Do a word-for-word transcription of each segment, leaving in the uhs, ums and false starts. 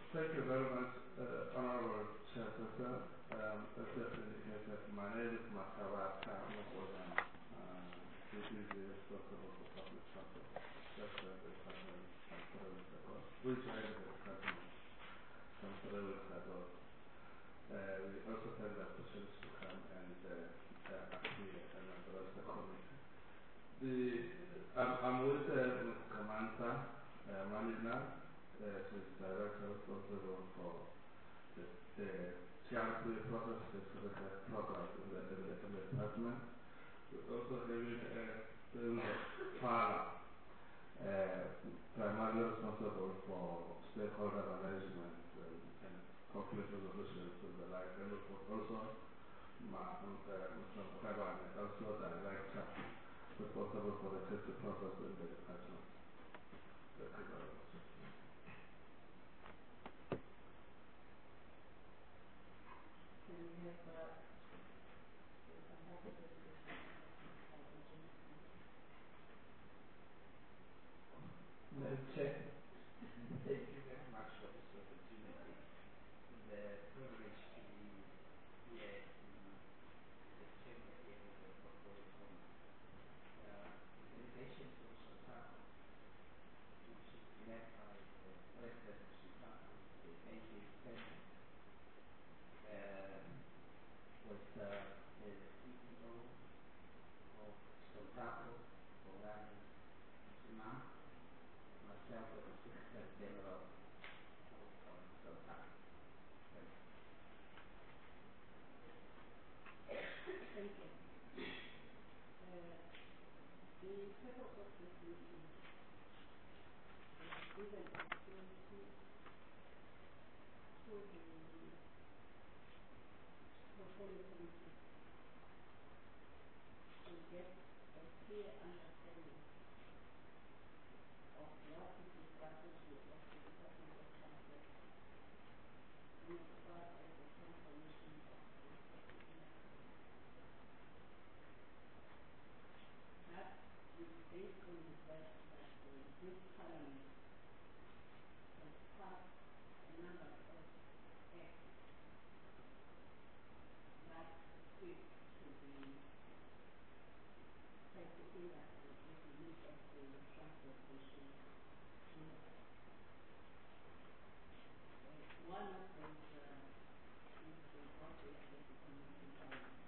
Thank you very much, uh, Honorable Chairperson. Um, as just indicated, my name is Makawa Mokoyan. Uh, this is the responsible for public transport. That's uh, the department from three weeks ago. We joined the department from three weeks ago. Uh, we also sent the officials to come and uh, uh, appear and address the committee. The, I'm, I'm with uh, Miz Kamanta uh, Malina. Uh, she's director responsible for the, the C R P process certificate program in the, in the, in the department. We're also having a uh, Fala, uh, primarily responsible for stakeholder management and, and conflict resolution to the like, and also Ma, uh, Mister Mukabane, also director responsible for the safety process in the department. Thank you very much. Madam Chair, thank you very much for this opportunity. It's a privilege to be here in the chamber here with the corporate home. Uh, the delegation from Chicago, which is led by the president of Chicago, the banking center, uh, with uh, the C E O of Chicago, Orlando Simon, myself as the Secretary General of Chicago. Thank you. Uh, the purpose of this meeting is given opportunity to the portfolio committee to get a clear understanding of what is the strategy of the Department of Transport in as far as the transformation of the sector industry. That is based on the fact that uh, this Parliament has passed a number of acts that speak to the sector industry as we look at the transportation industry. Uh, one of those uh, is the Broadway Safety Commission Parliament.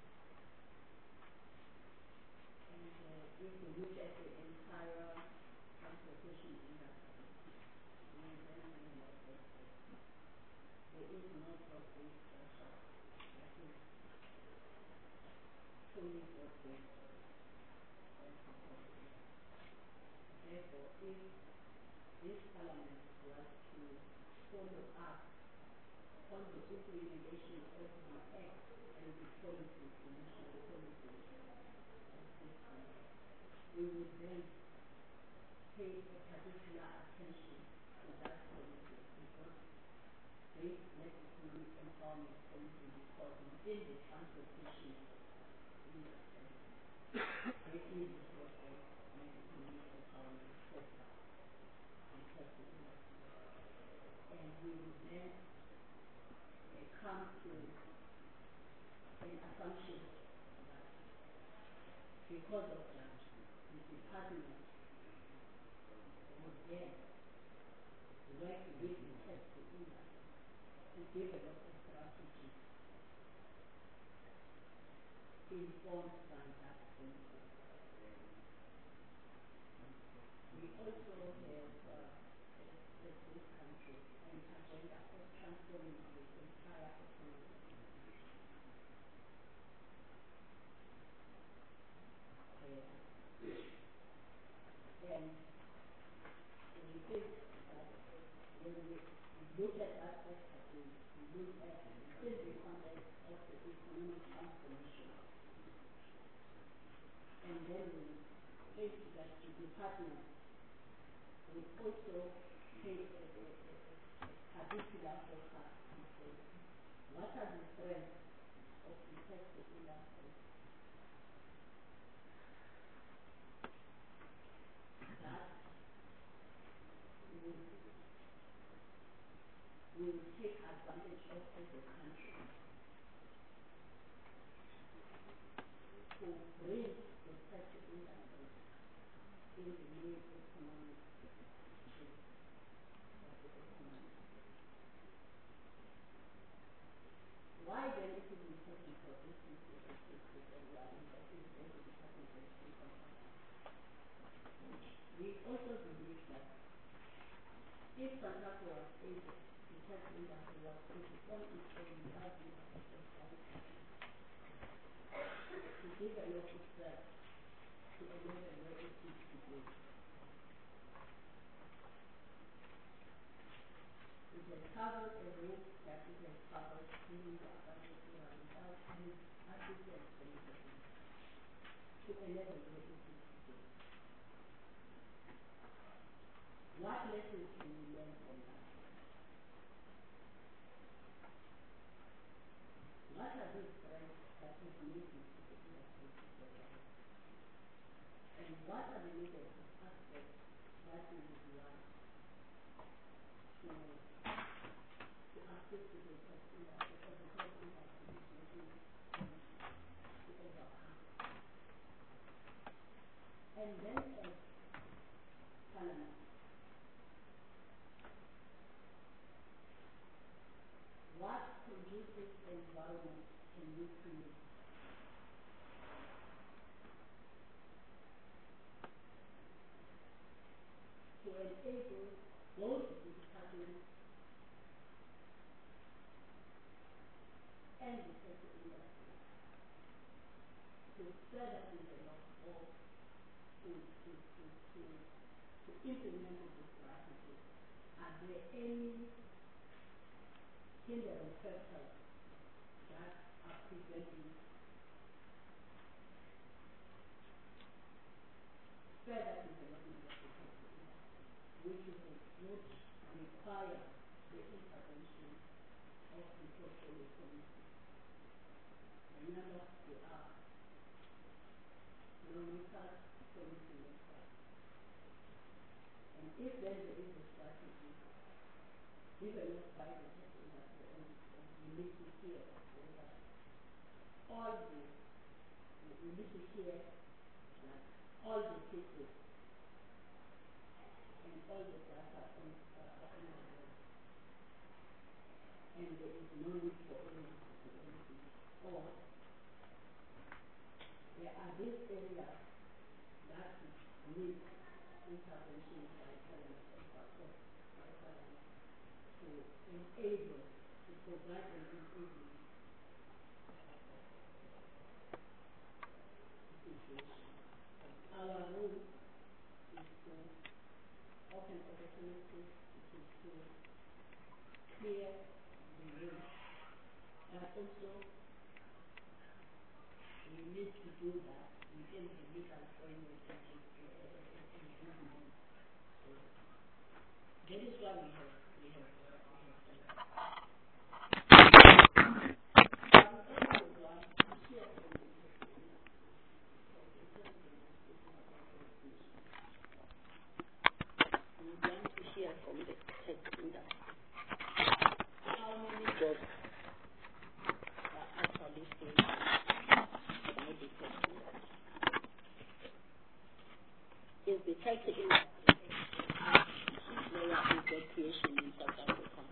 And uh, if we look at the entire transportation industry, we then realize that uh, there is no broad-based structure that is fully broad-based as proposed. Therefore, if this Parliament was to follow up on the implementation of the Act and the policies, the national policies of this country, we would then pay a particular attention to that policy because this necessary empowerment policy is called within the transportation industry. There is a so-called necessary empowerment sector and sector industry. And we would then uh, come to an assumption that because of that, the department would then work with the sector industry to develop a strategy informed by that policy. We also have uh, as this country an agenda of transforming the entire economy. Uh, and we think that when we look at that expertise, we look at within the context of the economic transformation. And then we think that the department will also take a, a, a, a particular focus and say, what are the strengths of the sector industry that will, will if Santaco was able, the tax industry was able, on its own without the assistance from the government, to develop itself to a level where it is today. It has covered a road that it has covered during the Abandoned without any assistance from the government to a level where it is today. What lessons can we learn from that? What are these trends that is leading to the industry to develop? And what are the negative aspects that we would like to, to assist with the tech industry, or the tech industry is looking to overcome? And then as Parliament, what conducive environment can we create to enable both the department and the tech industry to further develop or to, to, to, to, to implement the strategy? Are there any hindering factors that are preventing further development of the tech industry, which would, would require the intervention of the portfolio committee? Remember, we are non-research committee members. And if then there is a strategy developed by the tech industry on its own, we need to hear whether all the, we need to hear like all the cases and all the data on, uh, on the board. And there is no need for anyone to do anything. Or there are these areas that need intervention by Parliament and by Parliament to enable, to provide an enabling situation. Our role is to open opportunities, it is to clear the way. But also, we need to do that within the legal framework and movement. So that is why we have we have uh, we have done that. I would also want to share from the testimony, because the testimony is speaking about recognition. We want to hear from the tech industry how many jobs are actually saved by the tech industry. Is the tech industry lower in job creation in South Africa?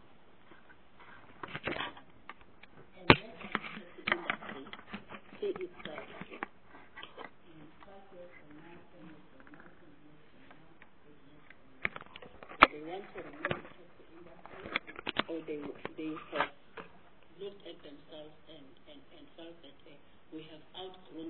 And what does the tech industry see itself in five years from now, ten years from now, twenty years from now, eight years from now? Do they want to remain in the tech industry, or they they have looked at themselves and, and, and felt that uh, we have outgrown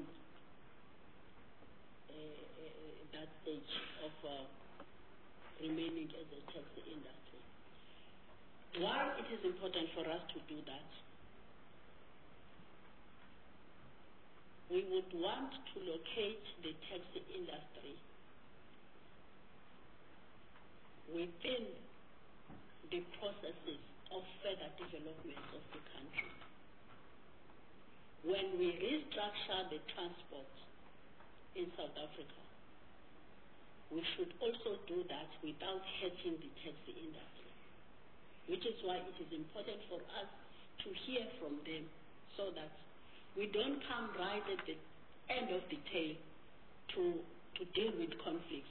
uh, uh, that stage of uh, remaining as a taxi industry? Why it is important for us to do that? We would want to locate the taxi industry within the processes of further development of the country. When we restructure the transport in South Africa, we should also do that without hurting the taxi industry, which is why it is important for us to hear from them so that we don't come right at the end of the tail to, to deal with conflicts.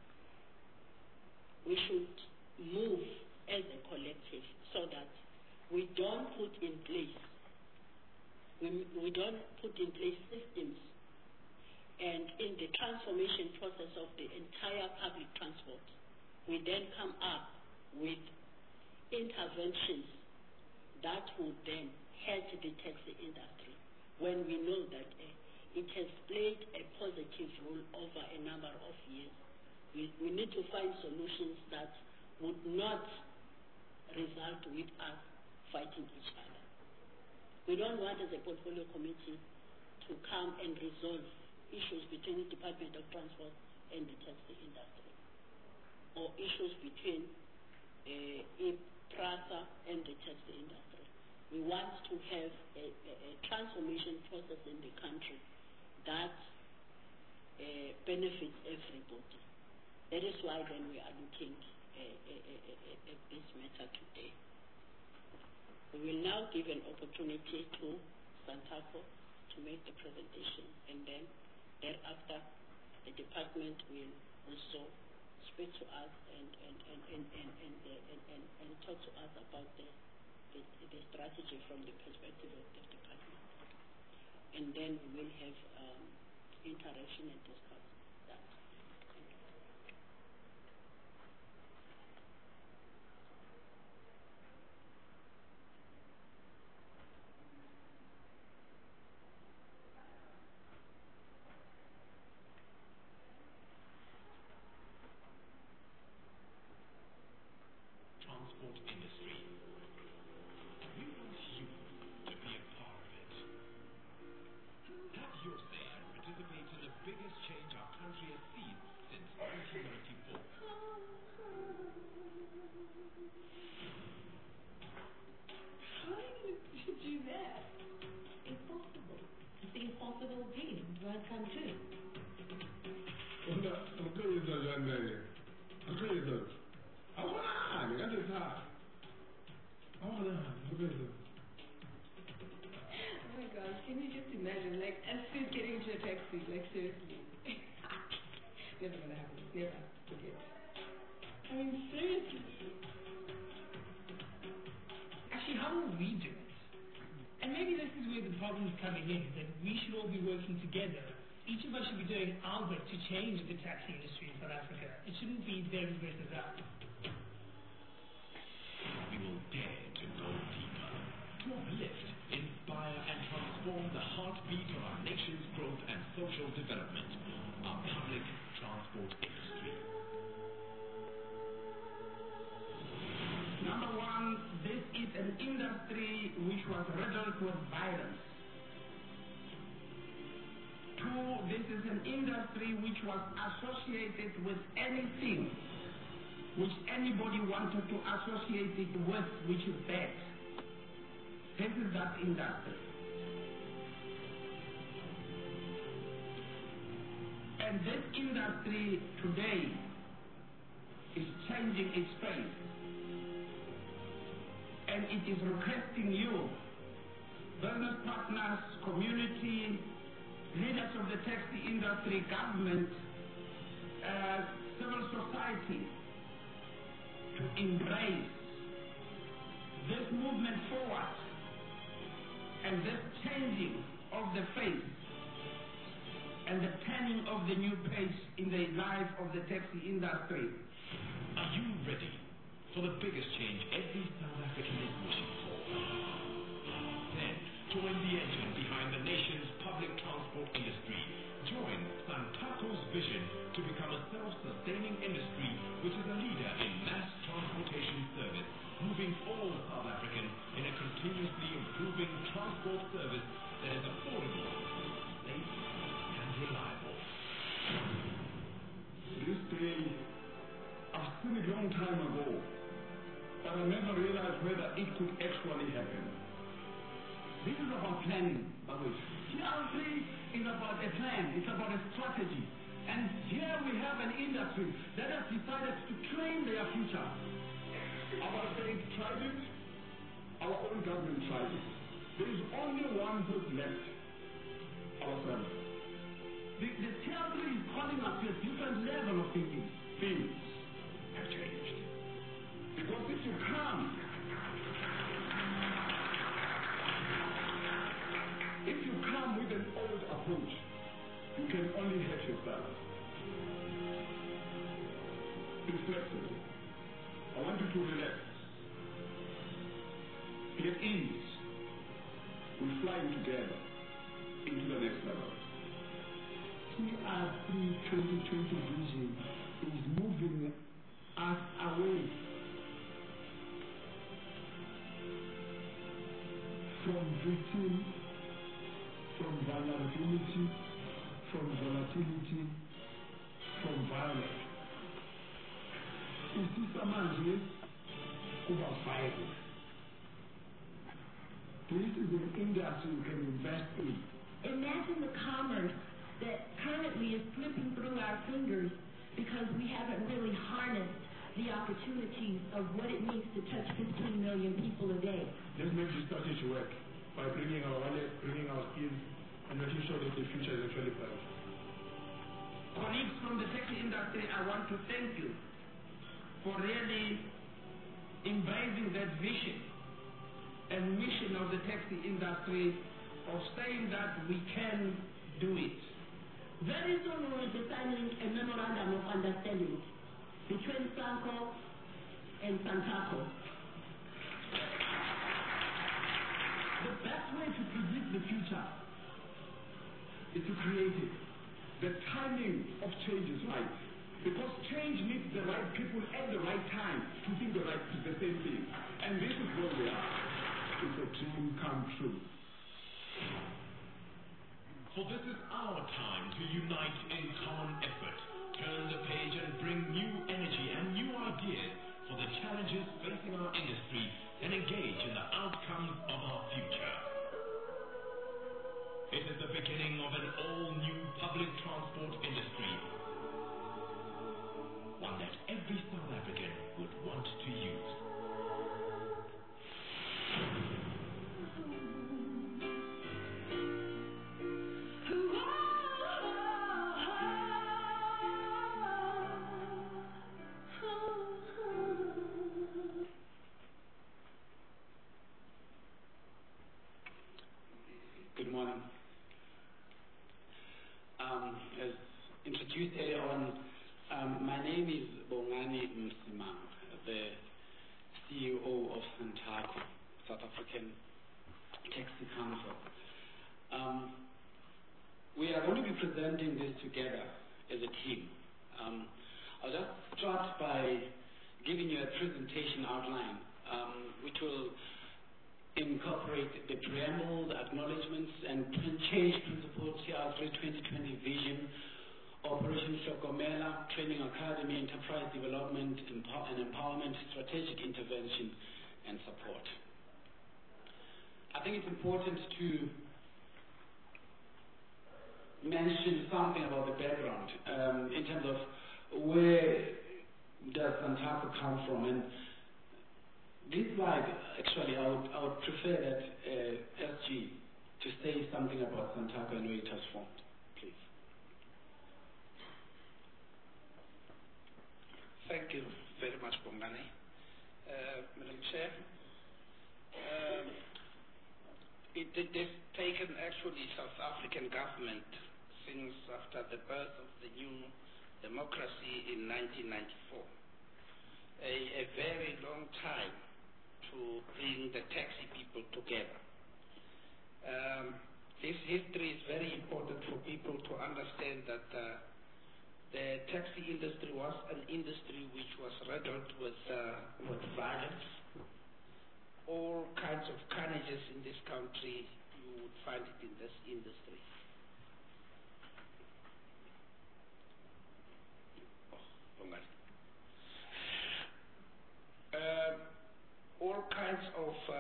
We should move as a collective so that we don't put in place, we, we don't put in place systems, and in the transformation process of the entire public transport, we then come up with interventions that would then help the taxi industry, when we know that uh, it has played a positive role over a number of years. We, we need to find solutions that would not result with us fighting each other. We don't want, as a portfolio committee, to come and resolve issues between the Department of Transport and the taxi industry, or issues between uh, PRASA and the taxi industry. We want to have a, a, a transformation process in the country that uh, benefits everybody. That is why then we are looking at, at, at this matter today. We will now give an opportunity to Santaco to make the presentation, and then thereafter the department will also speak to us and and and and and and, and, and, and talk to us about the, the the strategy from the perspective of the department, and then we will have um, interaction and discuss that. Thank you. Transport industry. We want you to be a part of it. Have your say and participate in the biggest change our country has seen since nineteen ninety-four. How are you going to do that? Impossible. It's the impossible dream to have come true. Oh my gosh, can you just imagine, like, as she's getting into a taxi, like, seriously. Never gonna happen. Never. Forget. I mean, seriously. Actually, how will we do it? And maybe this is where the problem is coming in, that we should all be working together. Each of us should be doing our bit to change the taxi industry in South Africa. It shouldn't be them versus us. We will dare to go deeper, to uplift, inspire, and transform the heartbeat of our nation's growth and social development, our public transport industry. Number one, this is an industry which was riddled with violence. Two, this is an industry which was associated with anything which anybody wanted to associate it with, which is bad. This is that industry. And this industry today is changing its face. And it is requesting you, business partners, community, leaders of the taxi industry, government, uh, civil society, to embrace this movement forward and this changing of the face and the turning of the new page in the life of the taxi industry. Are you ready for the biggest change every South African is wishing for? Then join the engine behind the nation's public transport industry. Join Santaco's vision to become a self-sustaining industry which is a leader in mass transportation service, moving all South Africans in a continuously improving transport service that is affordable, safe, and reliable. This day, I've seen it a long time ago, but I never realized whether it could actually happen. This is about planning, Babush. T R three is about a plan, it's about a strategy. And here we have an industry that has decided to claim their future. Our state tried it, our own government tried it. There is only one hope left, ourselves. The, the T R three is calling us to a different level of thinking. Things have changed. Because if you come, if you come with an old approach, you can only hurt yourself. Be flexible. I want you to relax. Get ease. We're flying together into the next level. T R three twenty twenty vision is moving us away from victim, from vulnerability, from volatility, from violence. Isisa manje kuba violent. This is an industry you can invest in. Imagine the commerce that currently is slipping through our fingers because we haven't really harnessed the opportunities of what it means to touch fifteen million people a day. Let's make this strategy work by bringing our wallet, bringing our skills, and making sure that the future is actually bright. Colleagues from the taxi industry, I want to thank you for really embracing that vision and mission of the taxi industry of saying that we can do it. Very soon we will be signing a memorandum of understanding between Sanco and Santaco. The best way to predict the future is to create it. The timing of change is right. Because change needs the right people at the right time to think the right the same thing. And this is where we are. It's a dream come true. For this is our time to unite in common effort, turn the page and bring new energy and new ideas for the challenges facing our industry and engage in the outcomes of our future. It is the beginning of an all-new public transport industry, one that every South African would want to use. Good morning. Um, as introduced earlier on, um, my name is Bongani Msimang, the C E O of Santaco, South African Taxi Council. Um, we are going to be presenting this together as a team. Um, I'll just start by giving you a presentation outline, um, which will incorporate the preamble, the acknowledgements, and change principles, T R three twenty twenty vision, Operation Shokomela, Training Academy, Enterprise Development empower and Empowerment, Strategic Intervention, and Support. I think it's important to mention something about the background um, in terms of where does Santaco come from. And this slide, actually, I would, I would prefer that uh, S G to say something about Santaco and where it has formed, please. Thank you very much, Bongani. Uh, Madam Chair, um, it, it has taken actually South African government since after the birth of the new democracy in nineteen ninety-four, a, a very long time to bring the taxi people together. Um, this history is very important for people to understand that uh, the taxi industry was an industry which was riddled with, uh, with violence. All kinds of carnages in this country, you would find it in this industry. Uh, all kinds of uh,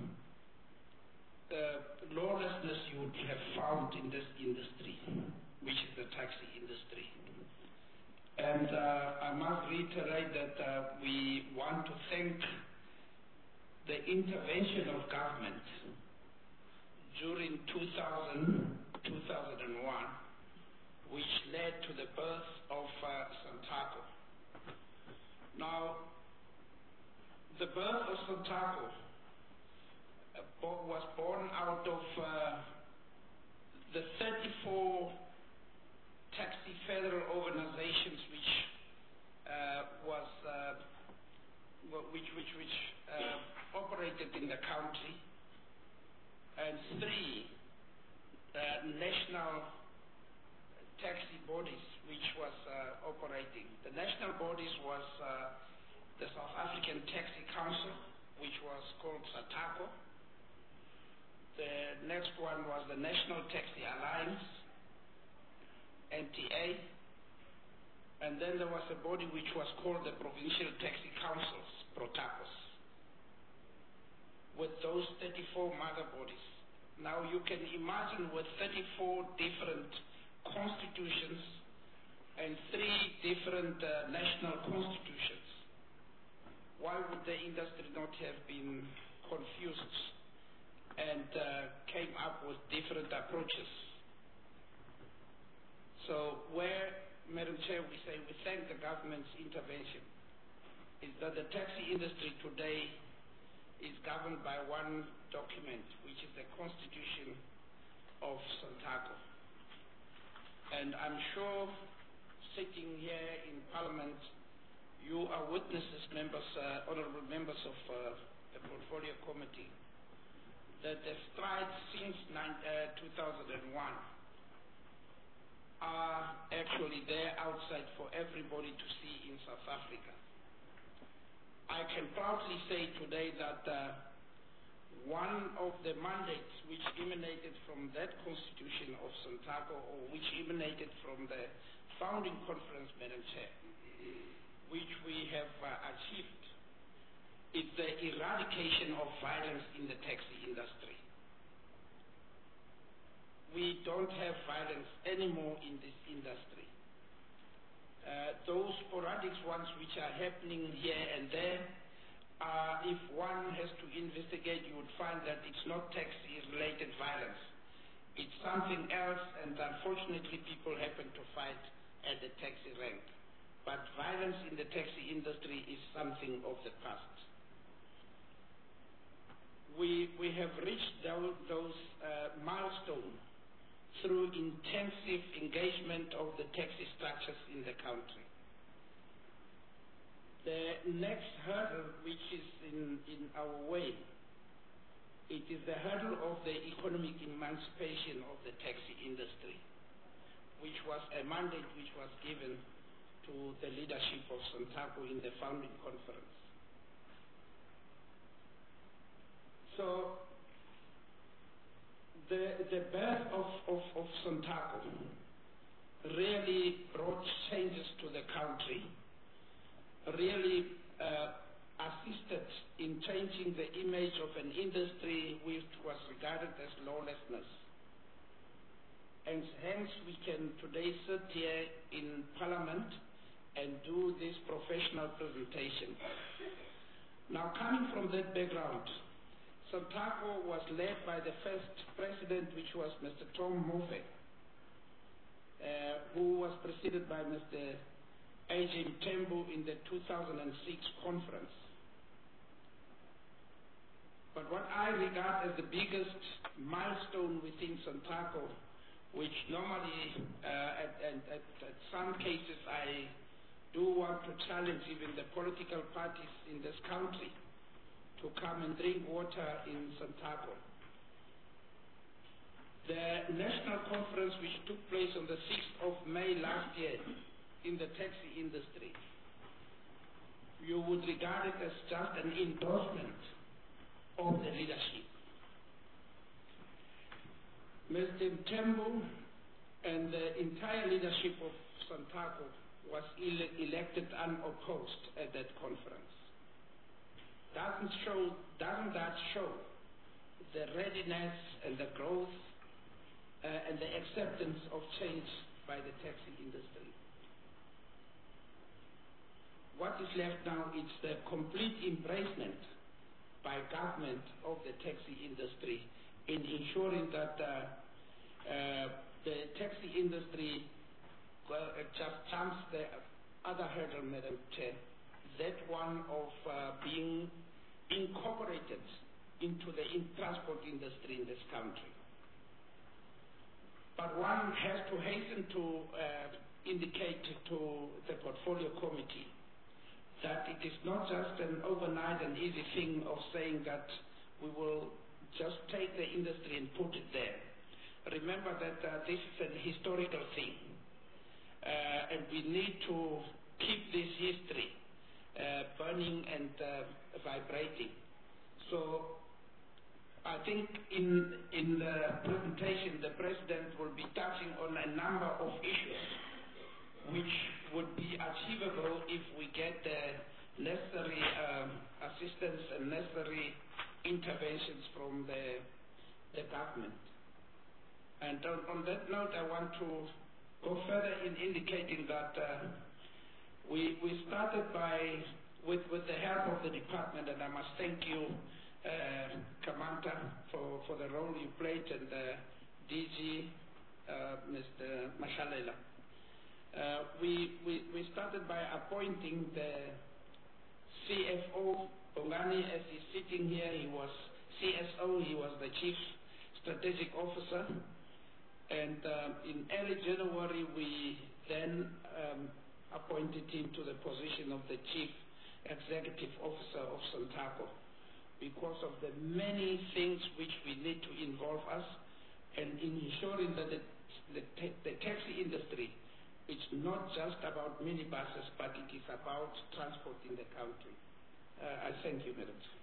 uh, lawlessness you would have found in this industry, which is the taxi industry. And uh, I must reiterate that uh, we want to thank the intervention of government during two thousand, two thousand one, which led to the birth of uh, Santaco. Now, the birth of Santaco uh, bo was born out of uh, the thirty-four taxi federal organizations which uh, was uh, which which which uh, operated in the country, and three uh, national taxi bodies which was uh, operating. The national bodies was uh, the South African Taxi Council, which was called SATACO. The next one was the National Taxi Alliance, N T A, and then there was a body which was called the Provincial Taxi Councils, PROTACOS, with those thirty-four mother bodies. Now you can imagine with thirty-four different constitutions and three different uh, national constitutions, why would the industry not have been confused and uh, came up with different approaches? So where, Madam Chair, we say we thank the government's intervention, is that the taxi industry today is governed by one document, which is the Constitution of SANTACO. And I'm sure sitting here in Parliament, you are witnesses, members, uh, honorable members of uh, the Portfolio Committee, that the strides since nine, uh, two thousand one are actually there outside for everybody to see in South Africa. I can proudly say today that uh, one of the mandates which emanated from that constitution of SANTACO, or which emanated from the founding conference, Madam Chair, which we have uh, achieved, is the eradication of violence in the taxi industry. We don't have violence anymore in this industry. Uh, those sporadic ones which are happening here and there, uh, if one has to investigate, you would find that it's not taxi-related violence. It's something else, and unfortunately people happen to fight at the taxi rank. But violence in the taxi industry is something of the past. We, we have reached those, those uh, milestones through intensive engagement of the taxi structures in the country. The next hurdle which is in, in our way, it is the hurdle of the economic emancipation of the taxi industry, which was a mandate which was given to the leadership of SANTACO in the founding conference. So the, the birth of, of, of SANTACO really brought changes to the country, really uh, assisted in changing the image of an industry which was regarded as lawlessness. And hence we can today sit here in Parliament and do this professional presentation. Now, coming from that background, SANTACO was led by the first president, which was Mister Tom Mofe, uh, who was preceded by Mister A J Mthembu in the two thousand six conference. But what I regard as the biggest milestone within SANTACO, which normally, uh, at, at, at some cases, I do want to challenge even the political parties in this country to come and drink water in SANTACO. The national conference which took place on the sixth of May last year in the taxi industry, you would regard it as just an endorsement of the leadership. Mister Mthembu and the entire leadership of SANTACO was ele elected unopposed at that conference. Doesn't show, doesn't that show the readiness and the growth uh, and the acceptance of change by the taxi industry? What is left now is the complete embracement by government of the taxi industry in ensuring that uh, uh, the taxi industry well, it just jumps the other hurdle, Madam Chair, that one of uh, being incorporated into the in transport industry in this country. But one has to hasten to uh, indicate to the Portfolio Committee that it is not just an overnight and easy thing of saying that we will just take the industry and put it there. Remember that uh, this is an historical thing, uh, and we need to keep this history uh, burning and uh, vibrating. So I think in, in the presentation the President will be touching on a number of issues which would be achievable if we get the necessary um, assistance and necessary interventions from the, the government. And on, on that note, I want to go further in indicating that uh, we, we started by, with, with the help of the department, and I must thank you, uh, Commander, for, for the role you played, and the D G, uh, Mister Mashalela. Uh, we, we, we started by appointing the C F O, Bongani, as he's sitting here. He was C S O, he was the Chief Strategic Officer. And uh, in early January, we then um, appointed him to the position of the Chief Executive Officer of Santaco, because of the many things which we need to involve us, and in ensuring that the, the, the taxi industry, it's not just about minibuses, but it is about transport in the country. Uh, I thank you, Madam Chair.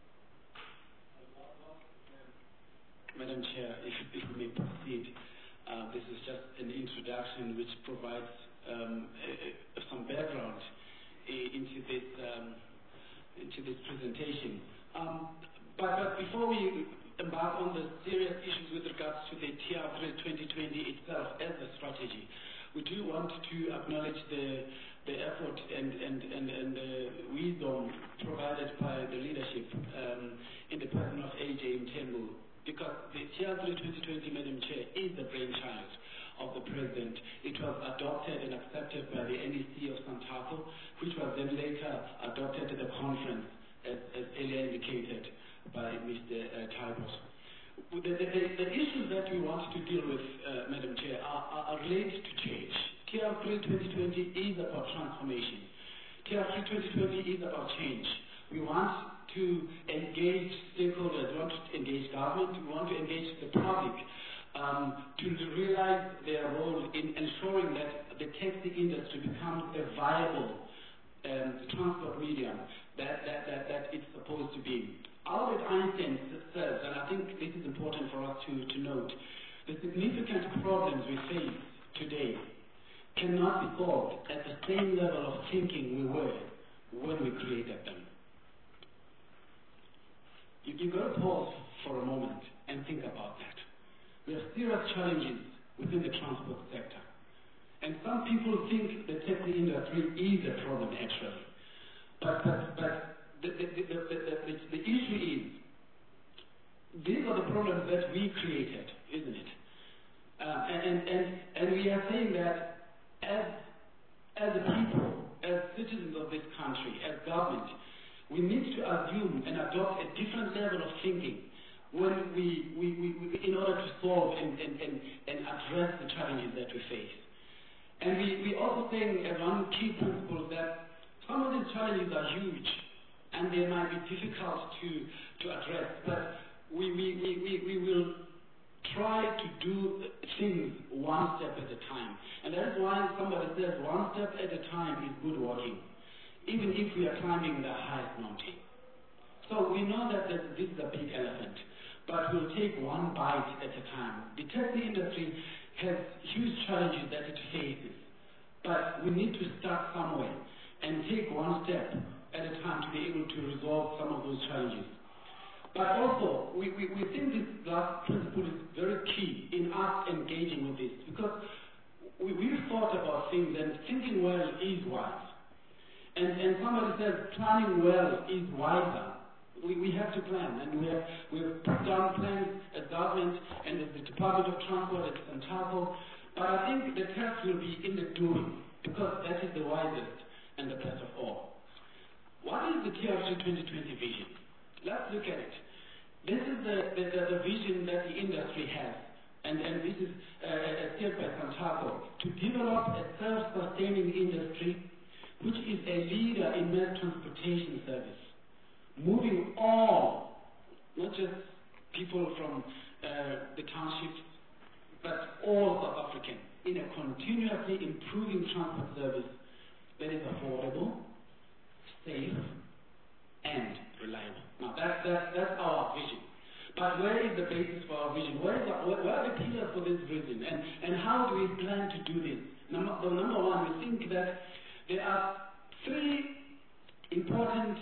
Madam Chair, if, if we may proceed, uh, this is just an introduction which provides um, uh, some background uh, into this um, into this presentation. Um, but, but before we embark on the serious issues with regards to the T R three twenty twenty itself as a strategy, we do want to acknowledge the the effort and and and, and the wisdom provided by the leadership um, in the person of A J Mthembu, because the T R three twenty twenty, Madam Chair, is the brainchild of the President. It was adopted and accepted by the N E C of Santaco, which was then later adopted at the conference, as, as earlier indicated by Mister Uh, Tybos. The, the, the issues that we want to deal with, uh, Madam Chair, are, are, are related to change. T R three twenty twenty is about transformation. T R three twenty twenty is about change. We want to engage stakeholders, we want to engage government, we want to engage the public um, to realize their role in ensuring that the taxi industry becomes a viable um, transport medium that, that, that, that it's supposed to be. Albert Einstein says, and I think this is important for us to, to note, the significant problems we face today cannot be solved at the same level of thinking we were when we created them. You, you've got to pause for a moment and think about that. We have serious challenges within the transport sector. And some people think the taxi industry is a problem, actually. But, but, but the, the, the, the, the, the issue is, these are the problems that we created, isn't it? Uh, and, and, and we are saying that as, as a people, as citizens of this country, as government, we need to assume and adopt a different level of thinking when we, we, we, we in order to solve and, and, and, and address the challenges that we face. And we, we also saying as one key principle that some of these challenges are huge and they might be difficult to, to address, but we, we, we, we, we will try to do things one step at a time. And that's why somebody says one step at a time is good walking, even if we are climbing the highest mountain. So we know that this is a big elephant, but we'll take one bite at a time. The taxi industry has huge challenges that it faces, but we need to start somewhere and take one step at a time to be able to resolve some of those challenges. But also, we, we, we think this last principle is very key in us engaging with this, because we, we've thought about things, and thinking well is wise. And, and somebody says planning well is wiser. We, we have to plan, and we have, we have put down plans as government and as the Department of Transport at Santaco. But I think the test will be in the doing, because that is the wisest and the best of all. What is the T R three twenty twenty vision? Let's look at it. This is the, the, the, the vision that the industry has, and, and this is uh, steered by Santaco, to develop a self-sustaining industry which is a leader in mass transportation service, moving all, not just people from uh, the townships, but all South Africans in a continuously improving transport service that is affordable, safe, and reliable. Now that, that, that's our vision. But where is the basis for our vision? Where, is our, where, where are the pillars for this vision? And, and how do we plan to do this? Number, so number one, we think that there are three important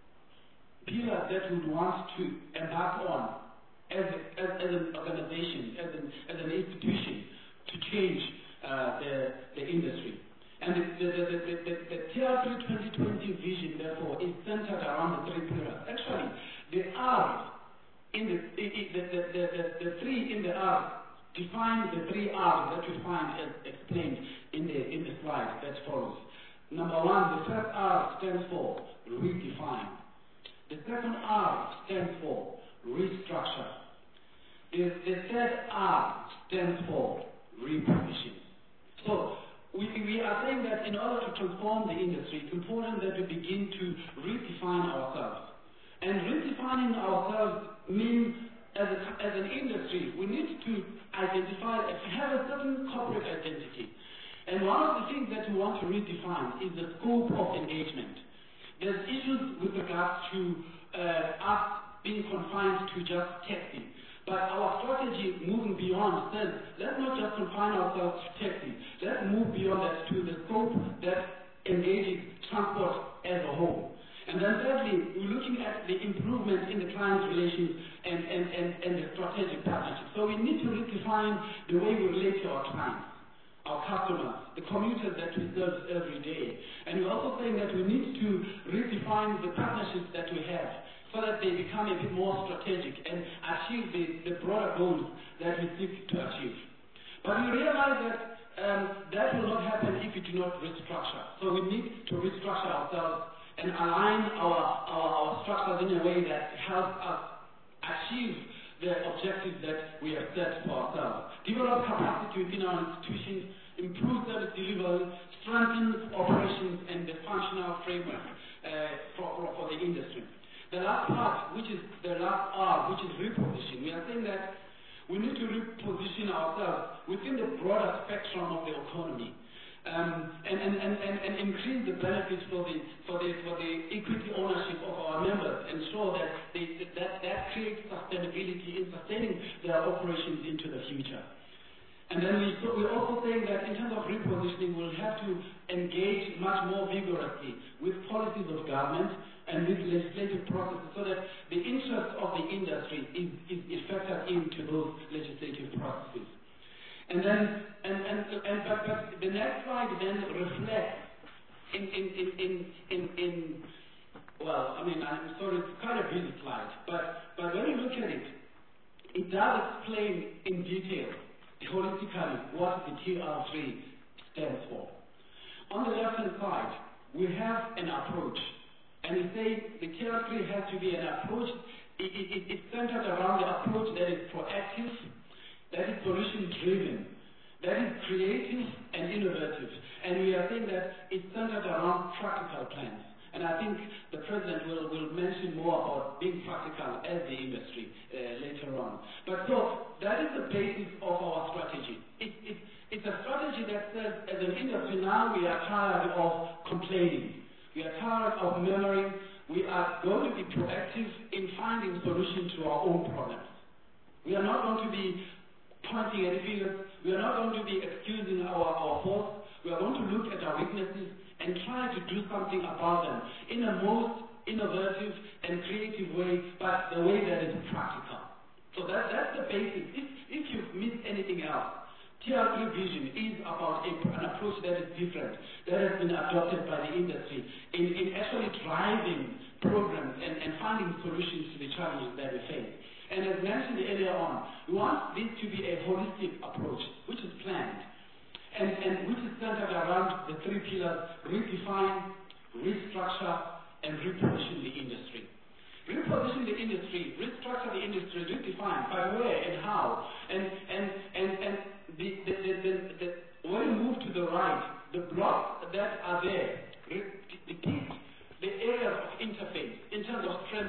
pillars that we want to embark on as, a, as, as an organization, as an, as an institution, to change uh, the, the industry. And the, the, the, the, the, the T R three twenty twenty vision, therefore, is centered around the three pillars. Actually, the R's in the, the, the, the, the, the three in the R's define the three R's that you find as explained in the, in the slide that follows. Number one, the first R stands for redefine. The second R stands for restructure. The, the third R stands for reposition. So we, we are saying that in order to transform the industry, it's important that we begin to redefine ourselves. And redefining ourselves means, as, a, as an industry, we need to identify, have a certain corporate identity. And one of the things that we want to redefine is the scope of engagement. There's issues with regards to uh, us being confined to just taxi. But our strategy moving beyond says, let's not just confine ourselves to taxi. Let's move beyond that to the scope that engages transport as a whole. And then thirdly, we're looking at the improvement in the client relations and, and, and, and the strategic partnership. So we need to redefine the way we relate to our clients, our customers, the commuters that we serve every day. And we're also saying that we need to redefine the partnerships that we have so that they become a bit more strategic and achieve the, the broader goals that we seek to achieve. But we realize that um, that will not happen if we do not restructure. So we need to restructure ourselves and align our, our, our structures in a way that helps us achieve the objectives that we have set for ourselves. Develop capacity within our institutions, improve service delivery, strengthen operations and the functional framework uh, for, for, for the industry. The last part, which is the last R, which is reposition. We are saying that we need to reposition ourselves within the broader spectrum of the economy. Um, and, and, and, and, and increase the benefits for the, for, the, for the equity ownership of our members, ensure that, they, that that creates sustainability in sustaining their operations into the future. And then we, so we're also saying that in terms of repositioning, we'll have to engage much more vigorously with policies of government and with legislative processes so that the interest of the industry is, is, is factored into those legislative processes. And then, and, and, and but, but the next slide then reflects in, in, in, in, in, in, well, I mean, I'm sorry, it's quite a busy slide, but, but when you look at it, it does explain in detail, holistically, what the T R three stands for. On the left-hand side, we have an approach, and we say the T R three has to be an approach, it, it, it's centered around the approach that is proactive, that is solution-driven, that is creative and innovative. And we are saying that it's centered around practical plans. And I think the President will, will mention more about being practical as the industry uh, later on. But so, that is the basis of our strategy. It, it, it's a strategy that says, as an industry now, we are tired of complaining. We are tired of murmuring. We are going to be proactive in finding solutions to our own problems. We are not going to be pointing any fingers. We are not going to be excusing our, our faults. We are going to look at our weaknesses and try to do something about them in a most innovative and creative way, but the way that is practical. So that, that's the basis. If, if you've missed anything else, T R three Vision is about a, an approach that is different, that has been adopted by the industry in, in actually driving programs and, and finding solutions to the challenges that we face. And as mentioned earlier on, we want this to be a holistic approach, which is planned, and, and which is centered around the three pillars: redefine, restructure, and reposition the industry. Reposition the industry, restructure the industry, redefine by where and how. And, and, and, and the, the, the, the, the, when you move to the right, the blocks that are there,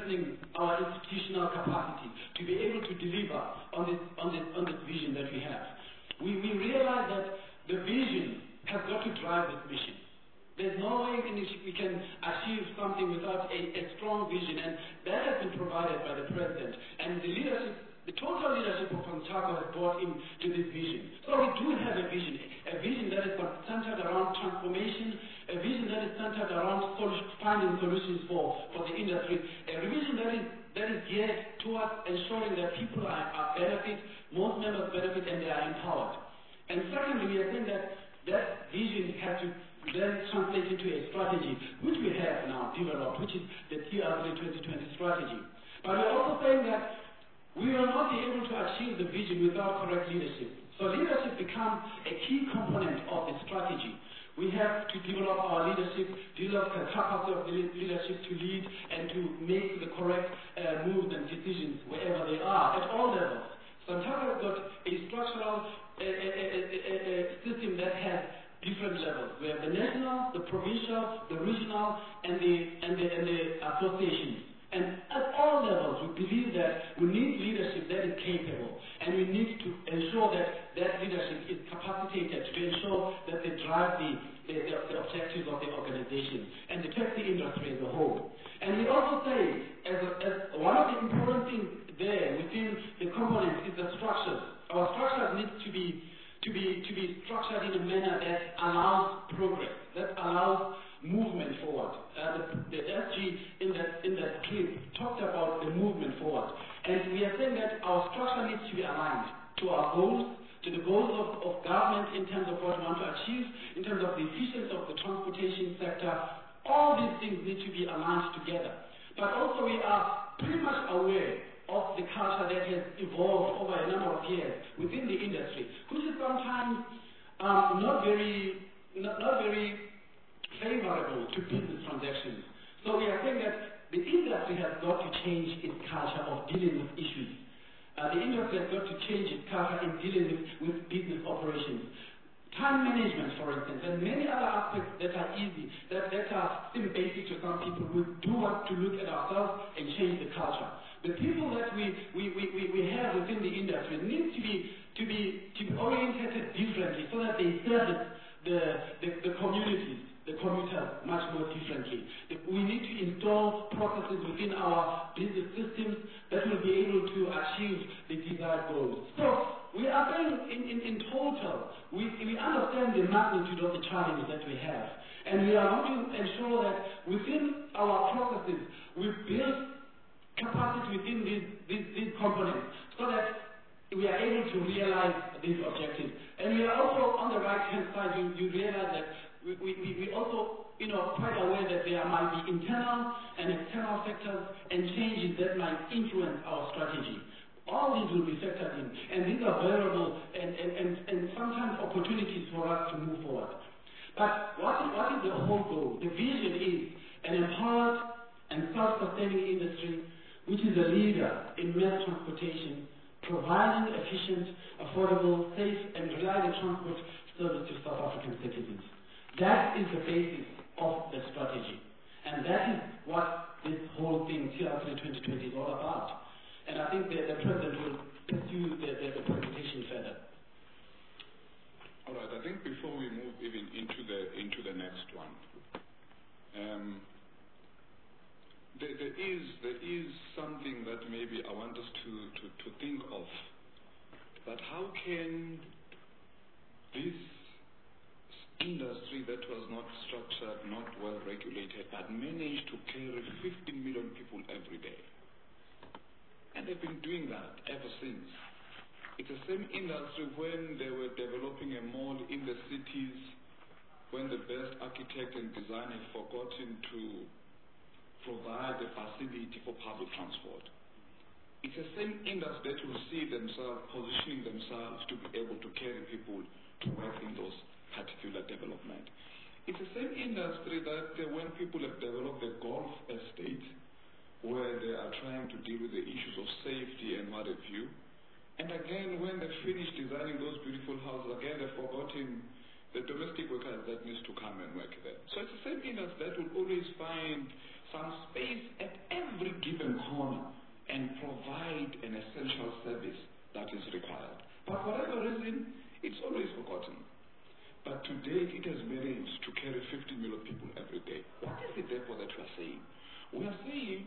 strengthening our institutional capacity to be able to deliver on this, on this, on this vision that we have. We, we realize that the vision has got to drive this mission. There's no way in which we can achieve something without a, a strong vision, and that has been provided by the President. And the leadership, the total leadership of Santaco has brought into this vision. So we do have a vision, a vision that is centered around transformation, a vision that is centered around sol- finding solutions for, for the industry, a vision that is, that is geared towards ensuring that people are, are benefit, most members benefit, and they are empowered. And secondly, we are saying that that vision has to then translate into a strategy, which we have now developed, which is the T R three twenty twenty strategy. But we're also saying that we will not be able to achieve the vision without correct leadership. So leadership becomes a key component of the strategy. We have to develop our leadership, develop the capacity of the leadership to lead and to make the correct uh, moves and decisions wherever they are, at all levels. Santaco has got a structural uh, a, a, a, a system that has different levels. We have the national, the provincial, the regional, and the and the and the associations. And at all levels, we believe that we need leadership that is capable, and we need to ensure that that leadership is capacitated to ensure that they drive the, the, the, the objectives of the organization and the taxi industry as a whole. And we also say, as, a, as one of the important things there within the components is the structures. Our structures need to be to be to be structured in a manner that allows progress, that allows movement forward. Uh, the, the S G in that in that clip talked about the movement forward, and we are saying that our structure needs to be aligned to our goals, to the goals of, of government in terms of what we want to achieve, in terms of the efficiency of the transportation sector. All these things need to be aligned together. But also we are pretty much aware of the culture that has evolved over a number of years within the industry, which is sometimes um, not very not, not very favorable to business transactions. So we are saying that the industry has got to change its culture of dealing with issues. Uh, the industry has got to change its culture in dealing with, with business operations. Time management, for instance, and many other aspects that are easy, that, that are seem basic to some people. We do want to look at ourselves and change the culture. The people that we, we, we, we have within the industry need to be to be to be oriented differently so that they service the, the, the communities, the commuters much more differently. We need to install processes within our business systems that will be able to achieve the desired goals. So we are saying in, in, in total, we, we understand the magnitude of the challenges that we have. And we are going to ensure that within our processes, we build capacity within these, these, these components so that we are able to realize these objectives. And we are also on the right-hand side, you, you realize that we, we, we also you know, quite aware that there might be internal and external factors and changes that might influence our strategy. All these will be factored in, and these are variable and, and, and, and sometimes opportunities for us to move forward. But what is, what is the whole goal? The vision is an empowered and self-sustaining industry which is a leader in mass transportation, providing efficient, affordable, safe, and reliable transport service to South African citizens. That is the basis of the strategy. And that is what this whole thing, T R three twenty twenty, is all about. And I think that the President will pursue the, the, the presentation further. All right, I think before we move even into the, into the next one, um, There, there is there is something that maybe I want us to, to, to think of, that how can this industry that was not structured, not well regulated, but managed to carry fifteen million people every day, and they've been doing that ever since. It's the same industry when they were developing a mall in the cities, when the best architect and designer had forgotten to provide a facility for public transport. It's the same industry that will see themselves positioning themselves to be able to carry people to work in those particular development. It's the same industry that uh, when people have developed the golf estate, where they are trying to deal with the issues of safety and what have you, and again when they finish designing those beautiful houses, again they've forgotten the domestic workers that needs to come and work there. So it's the same industry that will always find some space at every given corner and provide an essential service that is required. But for whatever reason, it's always forgotten. But today it has managed to carry fifty million people every day. What is it therefore that we are saying? We are saying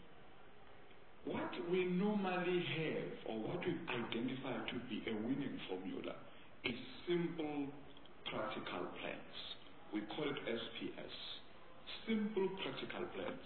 what we normally have, or what we've identified to be a winning formula, is simple, practical plans. We call it S P S. Simple, practical plans.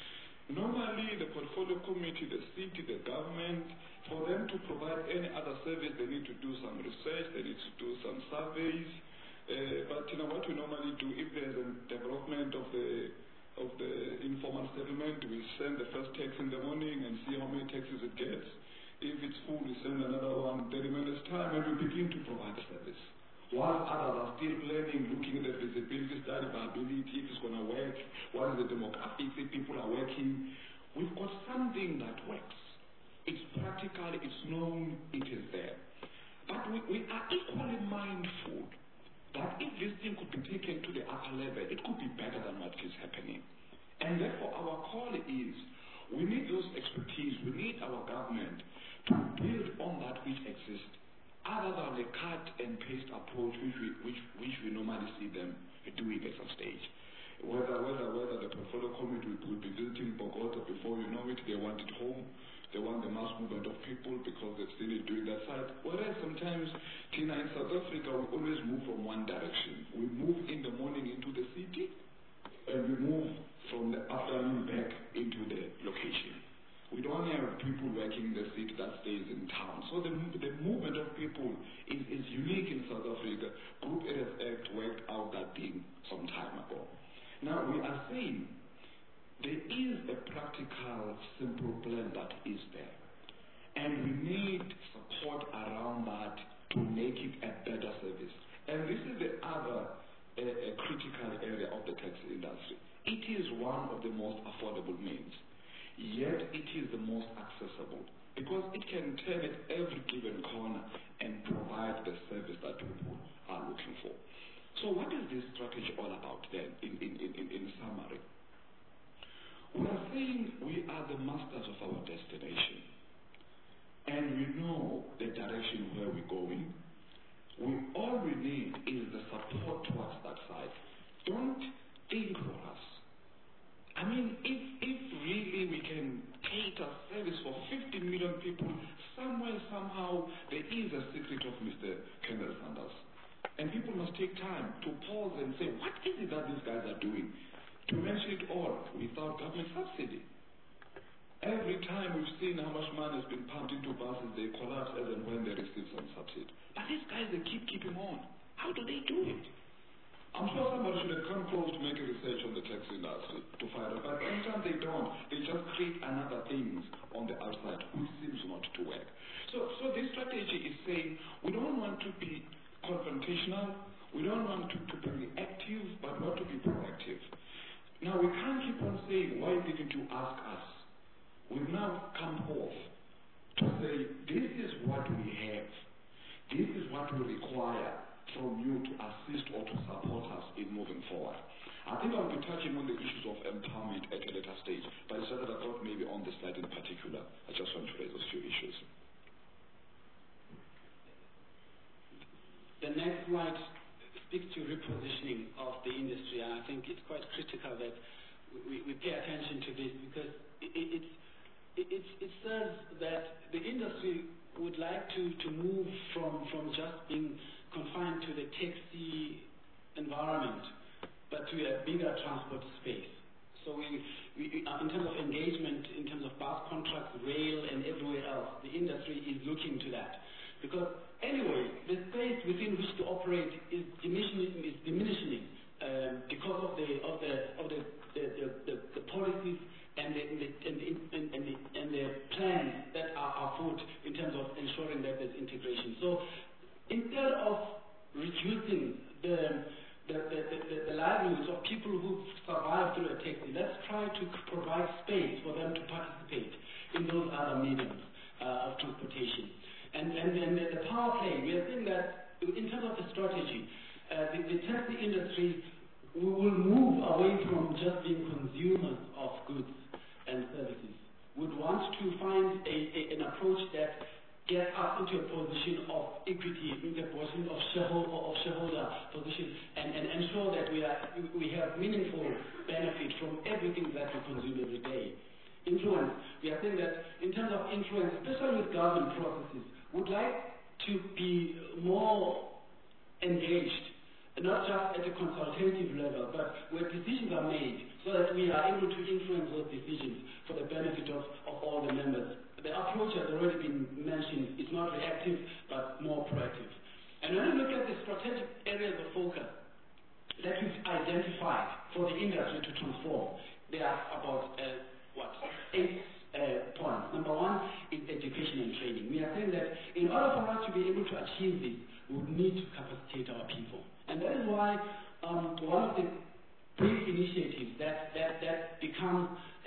Normally, the portfolio committee, the city, the government, for them to provide any other service, they need to do some research, they need to do some surveys. Uh, but you know what we normally do, if there's a development of the of the informal settlement, we send the first tax in the morning and see how many taxes it gets. If it's full, we send another one thirty minutes time and we begin to provide the service. While others are still planning, looking at the feasibility study, viability, if it's going to work, what is the demographics, if people are working. We've got something that works. It's practical, it's known, it is there. But we, we are equally mindful that if this thing could be taken to the upper level, it could be better than what is happening. And therefore our call is, we need those expertise, we need our government to build on that which exists, other than the cut and paste approach which we, which, which we normally see them doing at some stage. Whether, whether, whether the portfolio committee will be visiting Bogota, before you know it, they want it home. They want the mass movement of people because they've seen it doing that side. Whereas sometimes, Tina, in South Africa, we always move from one direction. We move in the morning into the city, and we move from the afternoon back into the location. We don't have people working in the city that stays in town. So the, the movement of people is, is unique in South Africa. Group A S Act worked out that thing some time ago. Now, we are saying there is a practical, simple plan that is there. And we need support around that to make it a better service. And this is the other uh, a critical area of the taxi industry. It is one of the most affordable means, yet it is the most accessible, because it can turn at every given corner and provide the service that people are looking for. So what is this strategy all about then, in, in, in, in summary? We are saying we are the masters of our destination, and we know the direction where we're going. We, all we need is the support towards that side. Don't think for us. I mean, if, if really we can cater service for fifty million people, somewhere, somehow, there is a secret of Mister Kendall Sanders. And people must take time to pause and say, what is it that these guys are doing? To mention it all, without government subsidy. Every time we've seen how much money has been pumped into buses, they collapse as and when they receive some subsidy. But these guys, they keep keeping on. How do they do it? I'm sure somebody should have come close to make a research on the taxi industry to find out. But anytime they don't, they just create another things on the outside, which seems not to work. So, so this strategy is saying we don't want to be confrontational, we don't want to, to be reactive, but not to be proactive. Now, we can't keep on saying, why didn't you ask us? We've now come off to say, this is what we have. This is what we require from you to assist or to support us in moving forward. I think I'll be touching on the issues of empowerment at a later stage, but it's just that I thought maybe on this slide in particular, I just want to raise those few issues. The next slide speaks to repositioning of the industry, and I think it's quite critical that we, we pay attention to this, because it, it, it's, it, it, it says that the industry would like to, to move from, from just being confined to the taxi environment, but to a bigger transport space. So we, we, in terms of engagement, in terms of bus contracts, rail, and everywhere else, the industry is looking to that. Because anyway, the space within which to operate is diminishing, is diminishing um, because of the of the of the the, the, the, the policies and the and the, and, the, and, and, the, and the plans that are afoot in terms of ensuring that there's integration. So instead of reducing the the, the, the, the livelihoods of people who survive through a taxi, let's try to provide space for them to participate in those other mediums uh, of transportation. And, and, and the power play, we are saying that in terms of the strategy, uh, the, the taxi industry we will move away from just being consumers of that we consume every day. Influence. We are saying that in terms of influence, especially with government processes, would like to be more engaged, not just at a consultative level, but where decisions are made, so that we are able to influence those decisions for the benefit of, of all the members. The approach has already been mentioned. It's not reactive, but more proactive. And when you look at the strategic areas of focus that we've identified for the industry to transform, there are about, uh, what, eight uh, points. Number one is education and training. We are saying that in order for us to be able to achieve this, we would need to capacitate our people. And that is why um, one of the big initiatives that, that, that becomes uh, uh,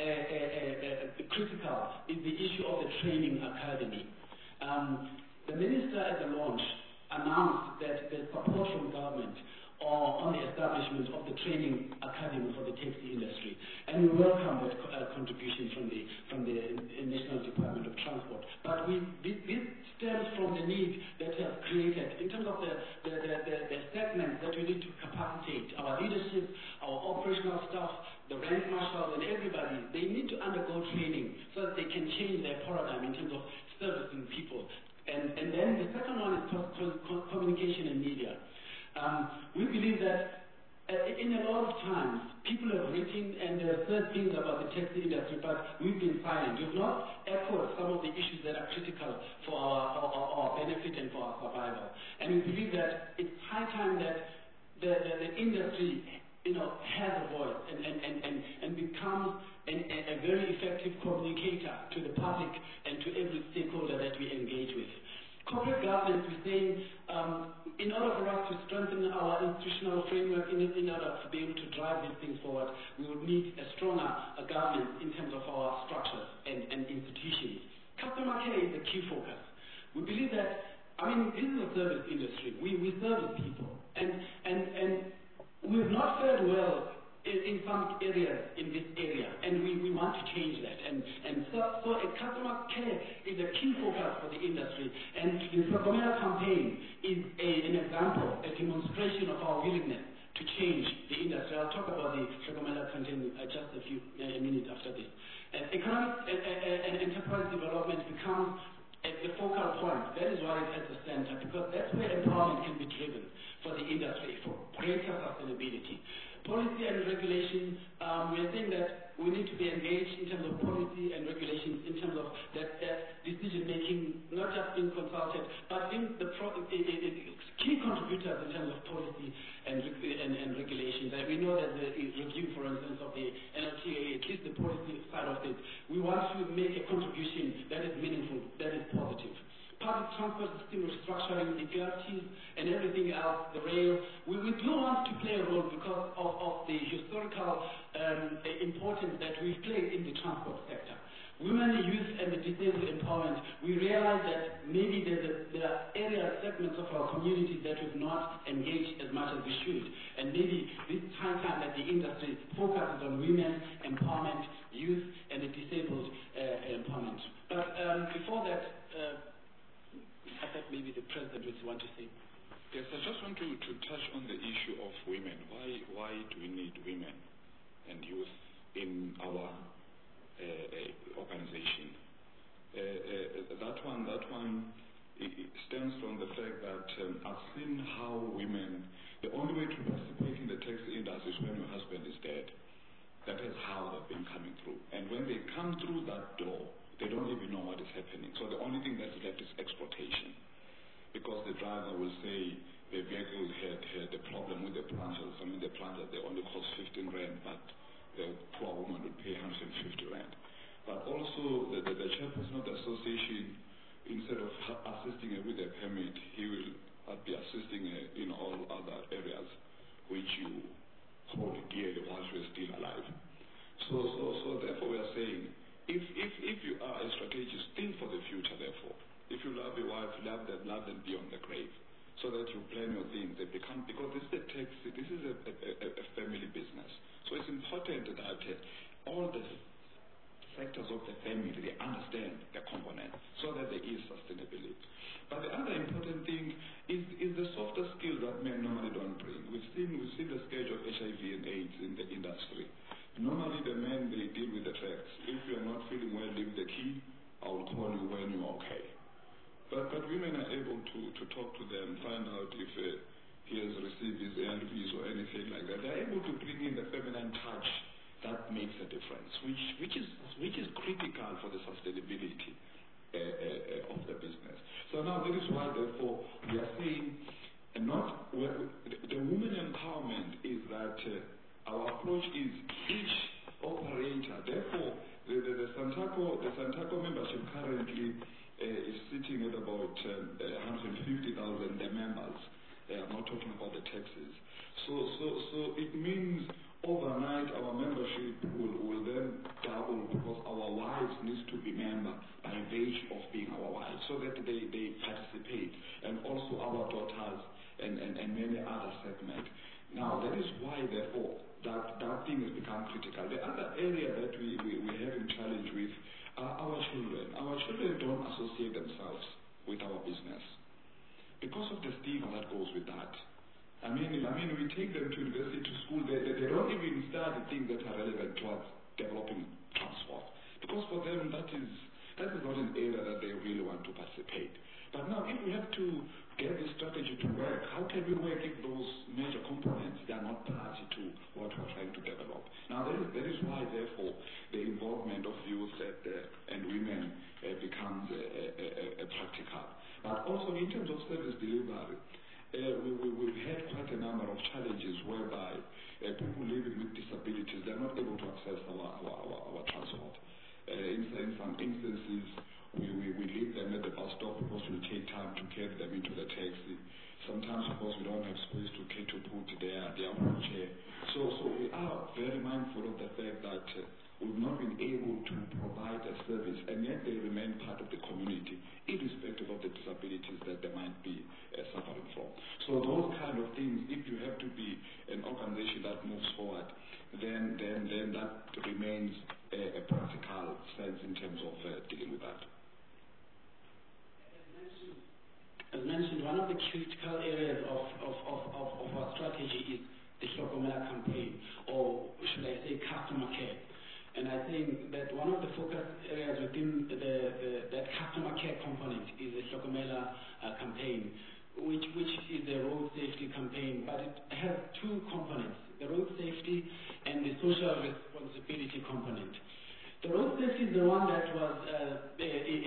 uh, uh, critical is the issue of the training academy. Um, the minister at the launch announced that the support from government or on the establishment of the training academy for the taxi industry, and we welcome that co uh, contribution from the from the National Department of Transport. But we this, this stems from the need that has created in terms of the the, the, the, the segments that we need to capacitate our leadership, our operational staff, the rank marshals, and everybody. They need to undergo training so that they can change their paradigm in terms of servicing people. And, and then the second one is co co communication and media. Um, we believe that uh, in a lot of times, people have written and they have said things about the taxi industry, but we've been silent. We've not echoed some of the issues that are critical for our, our, our benefit and for our survival. And we believe that it's high time that the, the, the industry you know, has a voice and, and, and, and, and becomes an, a, a very effective communicator to the public and to every stakeholder that we engage with. Corporate governance, we're saying, um, in order for us to strengthen our institutional framework, in, in order to be able to drive these things forward, we would need a stronger a governance in terms of our structures and, and institutions. Customer care is the key focus. We believe that, I mean, this is a service industry. We, we service people. And, and, and we have not fared well in, in some areas in this area, and we, we want to change that. And, and so, so a customer care is a key focus for the industry, and the Sogomela campaign is a, an example, a demonstration of our willingness to change the industry. I'll talk about the Sogomela campaign uh, just a few uh, minutes after this. Uh, economic uh, uh, and enterprise development becomes at the focal point. That is why it's at the center, because that's where empowerment can be driven for the industry, for greater sustainability. Policy and regulation, um, we're saying that we need to be engaged in terms of policy and regulations, in terms of that, that decision making, not just being consulted, but in the pro it, it, it, key contributors in terms of policy and, and, and regulations. And we know that the review, for instance, of the N L T A, at least the policy side of it, we want to make a contribution that is meaningful, that is positive. Public transport system restructuring, the P R Ts, and everything else, the rail. We, we do want to play a role because of, of the historical um, importance that we've played in the transport sector. Women, youth, and the disabled empowerment, we realize that maybe there's a, there are area segments of our communities that we've not engaged as much as we should. And maybe this high time that the industry focuses on women, empowerment, youth, and the disabled uh, empowerment. But um, before that, uh, I thought maybe the president would want to say. Yes, I just want to, to touch on the issue of women. Why why do we need women and youth in our uh, organization? Uh, uh, that one, that one it, it stems from the fact that um, I've seen how women, the only way to participate in the taxi industry is when your husband is dead. That is how they've been coming through. And when they come through that door, they don't even know what is happening. So the only thing that's left is exploitation. Because the driver will say the vehicle had, had a problem with the plungers. I mean, the plungers, they only cost fifteen rand, but the poor woman would pay one hundred fifty rand. But also, the, the, the chairperson of the association, instead of assisting her with a permit, he will uh, be assisting her in all other areas which you hold dearly while you're still alive. So, so, so therefore we are saying, If, if, if you are a strategist, think for the future, therefore. If you love your wife, love them, love them beyond the grave. So that you plan your things. They become, because this is a taxi, this is a, a, a family business. So it's important that uh, all the sectors of the family, they understand the components so that there is sustainability. But the other important thing is, is the softer skills that men normally don't bring. We've seen, we've seen the scourge of H I V and AIDS in the industry. Normally the men, they deal with the facts. If you're not feeling well, leave the key. I will call you when you're okay. But, but women are able to, to talk to them, find out if uh, he has received his A R Vs or anything like that. They're able to bring in the feminine touch that makes a difference, which, which, is, which is critical for the sustainability uh, uh, of the business. So now that is why, therefore, we are saying, and not well, the, the women empowerment is that uh, our approach is each operator. Therefore, the, the, the Santaco the Santaco membership currently uh, is sitting at about um, uh, one hundred fifty thousand members. Uh, I'm not talking about the taxes. So, so, so it means overnight our membership will, will then double because our wives need to be member by virtue of being our wives, so that they, they participate, and also our daughters and, and, and many other segments. Now that is why, therefore, that, that thing has become critical. The other area that we, we, we're having challenge with are our children. Our children don't associate themselves with our business because of the stigma that goes with that. I mean, I mean, we take them to university, to school, they, they, they don't even study things that are relevant towards developing transport. Because for them, that is, that is not an area that they really want to participate. But now, if we have to get this strategy to work, how can we work if those major components, they are not party to what we're trying to develop? Now, that is, that is why, therefore, the involvement of youth and, uh, and women uh, becomes uh, uh, uh, practical. But also, in terms of service delivery, Uh, we, we, we've had quite a number of challenges whereby uh, people living with disabilities, they're not able to access our, our, our, our transport. Uh, in, in some instances, we, we, we leave them at the bus stop because it will take time to carry them into the taxi. Sometimes because we don't have space to, to put their, their wheelchair. So, so we are very mindful of the fact that uh, we've not been able to provide a service, and yet they remain part of the community, irrespective of the disabilities that they might be uh, suffering from. So those kind of things, if you have to be an organization that moves forward, then then, then that remains a, a practical sense in terms of uh, dealing with that. As mentioned, one of the critical areas of, of, of, of, of our strategy is the Hlokomela campaign, or should I say customer care. And I think that one of the focus areas within the, the, that customer care component is the Hlokomela uh, campaign, which, which is the road safety campaign, but it has two components, the road safety and the social responsibility component. The road safety is the one that was uh,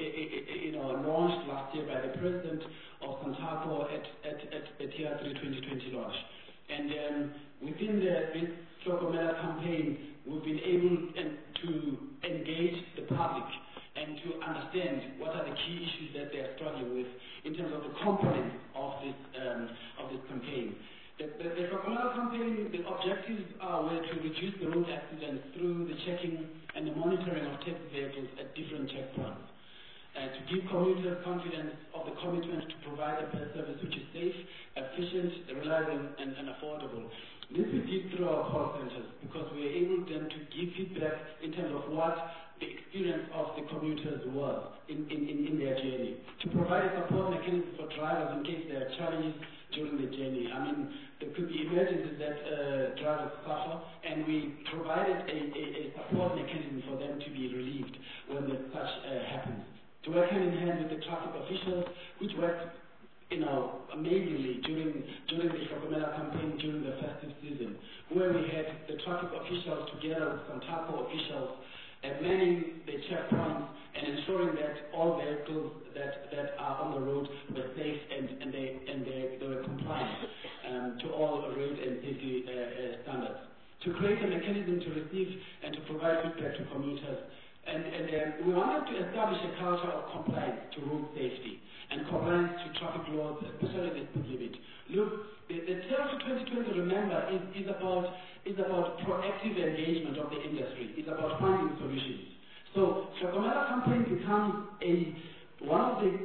you know, launched last year by the president of Santaco at, at, at the T R three twenty twenty launch. And um, within the, this Hlokomela campaign, we've been able and, to engage the public and to understand what are the key issues that they are struggling with in terms of the components of this, um, of this campaign. The, the, the Hlokomela campaign, the objectives are were to reduce the road accidents through the checking and the monitoring of taxi vehicles at different checkpoints, uh, to give commuters confidence of the commitment to provide a best service which is safe, efficient, reliable, and, and affordable. This we did through our call centers because we were able then to give feedback in terms of what the experience of the commuters was in, in, in, in their journey. To provide a support mechanism for drivers in case there are challenges during the journey. I mean, there could be emergencies that uh, drivers suffer, and we provided a, a, a support mechanism for them to be relieved when such uh, happens. To work hand in hand with the traffic officials, which worked you know, amazingly during during the Hlokomela campaign during the festive season, where we had the traffic officials together with Santaco officials uh, manning the checkpoints and ensuring that all vehicles that, that are on the road were safe and, and they and they, they were compliant um, to all road and safety uh, uh, standards. To create a mechanism to receive and to provide feedback to commuters. And, and uh, we wanted to establish a culture of compliance to road safety and compliance to traffic laws, especially the speed limit. Look, the, the T R twenty twenty, remember, is, is, about, is about proactive engagement of the industry. It's about finding solutions. So, Hlokomela campaign becomes a, one of the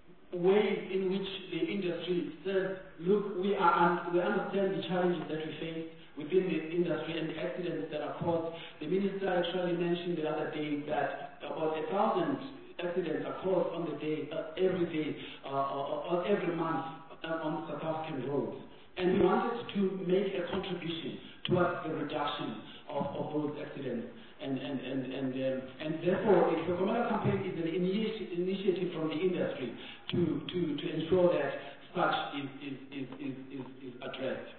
ways in which the industry says, look, we, are, we understand the challenges that we face within the industry and the accidents that are caused. The minister actually mentioned the other day that about a thousand accidents are caused on the day, uh, every day, uh, or, or every month uh, on South African roads. And we wanted to make a contribution towards the reduction of, of those accidents. And, and, and, and, um, and therefore, the Tlhokomela campaign is an initi initiative from the industry to, to, to ensure that such is, is, is, is, is, is addressed.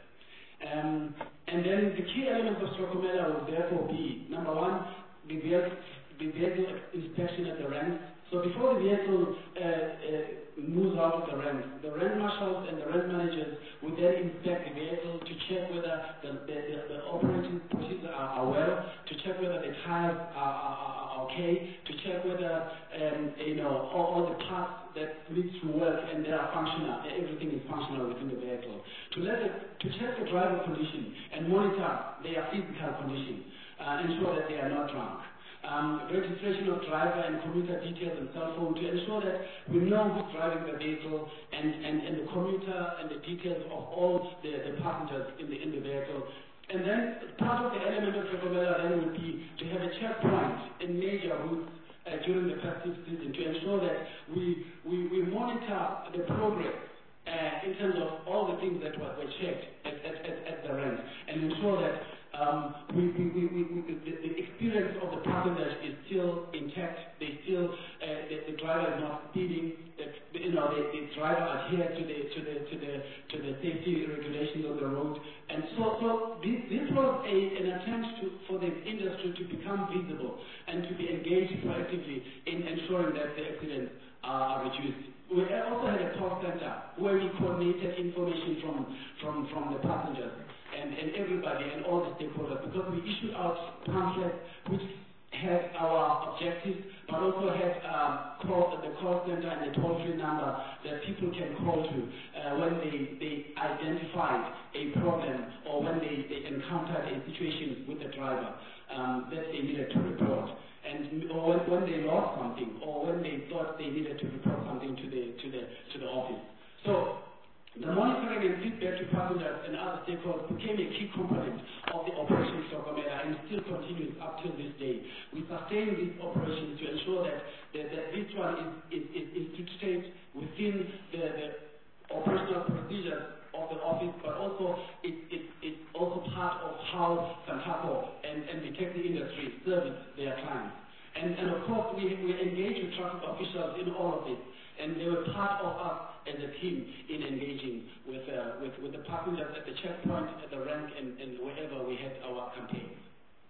Um, and then the key elements of Tlhokomela will therefore be, number one, the vehicle, the vehicle inspection at the ranks. So before the vehicle uh, uh, moves out of the ranks, the rank marshals and the rank managers will then inspect the vehicle to check whether the, the, the, the operating procedures are, are well, to check whether the tires are, are, are okay, to check whether um, you know all, all the parts that need to work and they are functional, everything is functional within the vehicle. To let it, to check the driver condition and monitor their physical condition, uh, ensure that they are not drunk. Um, registration of driver and commuter details and cell phone to ensure that we know who's driving the vehicle and, and, and the commuter and the details of all the, the passengers in the, in the vehicle. And then part of the element of Tlhokomela then would be to have a checkpoint in major routes uh, during the festive season to ensure that we, we, we monitor the progress uh, in terms of all the things that were, were checked at, at, at, at the rank and ensure that Um, we, we, we, we, we, the, the experience of the passengers is still intact. They still, uh, the, the driver is not speeding. The, you know, the, the driver adheres to the to the to the to the safety regulations on the road. And so, so this, this was a, an attempt to, for the industry to become visible and to be engaged proactively in ensuring that the accidents are reduced. We also had a call center where we coordinated information from from from the passengers. And, and everybody and all the stakeholders, because we issued out pamphlets which had our objectives, but also had um, call, the call center and the toll-free number that people can call to uh, when they, they identified a problem or when they, they encountered a situation with the driver um, that they needed to report. And or when, when they lost something, or when they thought they needed to report something to the to the to the office. So the monitoring and feedback to passengers and other stakeholders became a key component of the Operation Tlhokomela and still continues up till this day. We sustain these operations to ensure that, that, that this one is, is, is instituted within the, the operational procedures of the office, but also it, it, it's also part of how Santaco and, and the taxi industry service their clients. And, and of course, we, we engage with traffic officials in all of this, and they were part of us as a team in engaging with, uh, with, with the passengers at the checkpoint, at the rank, and, and wherever we had our campaigns.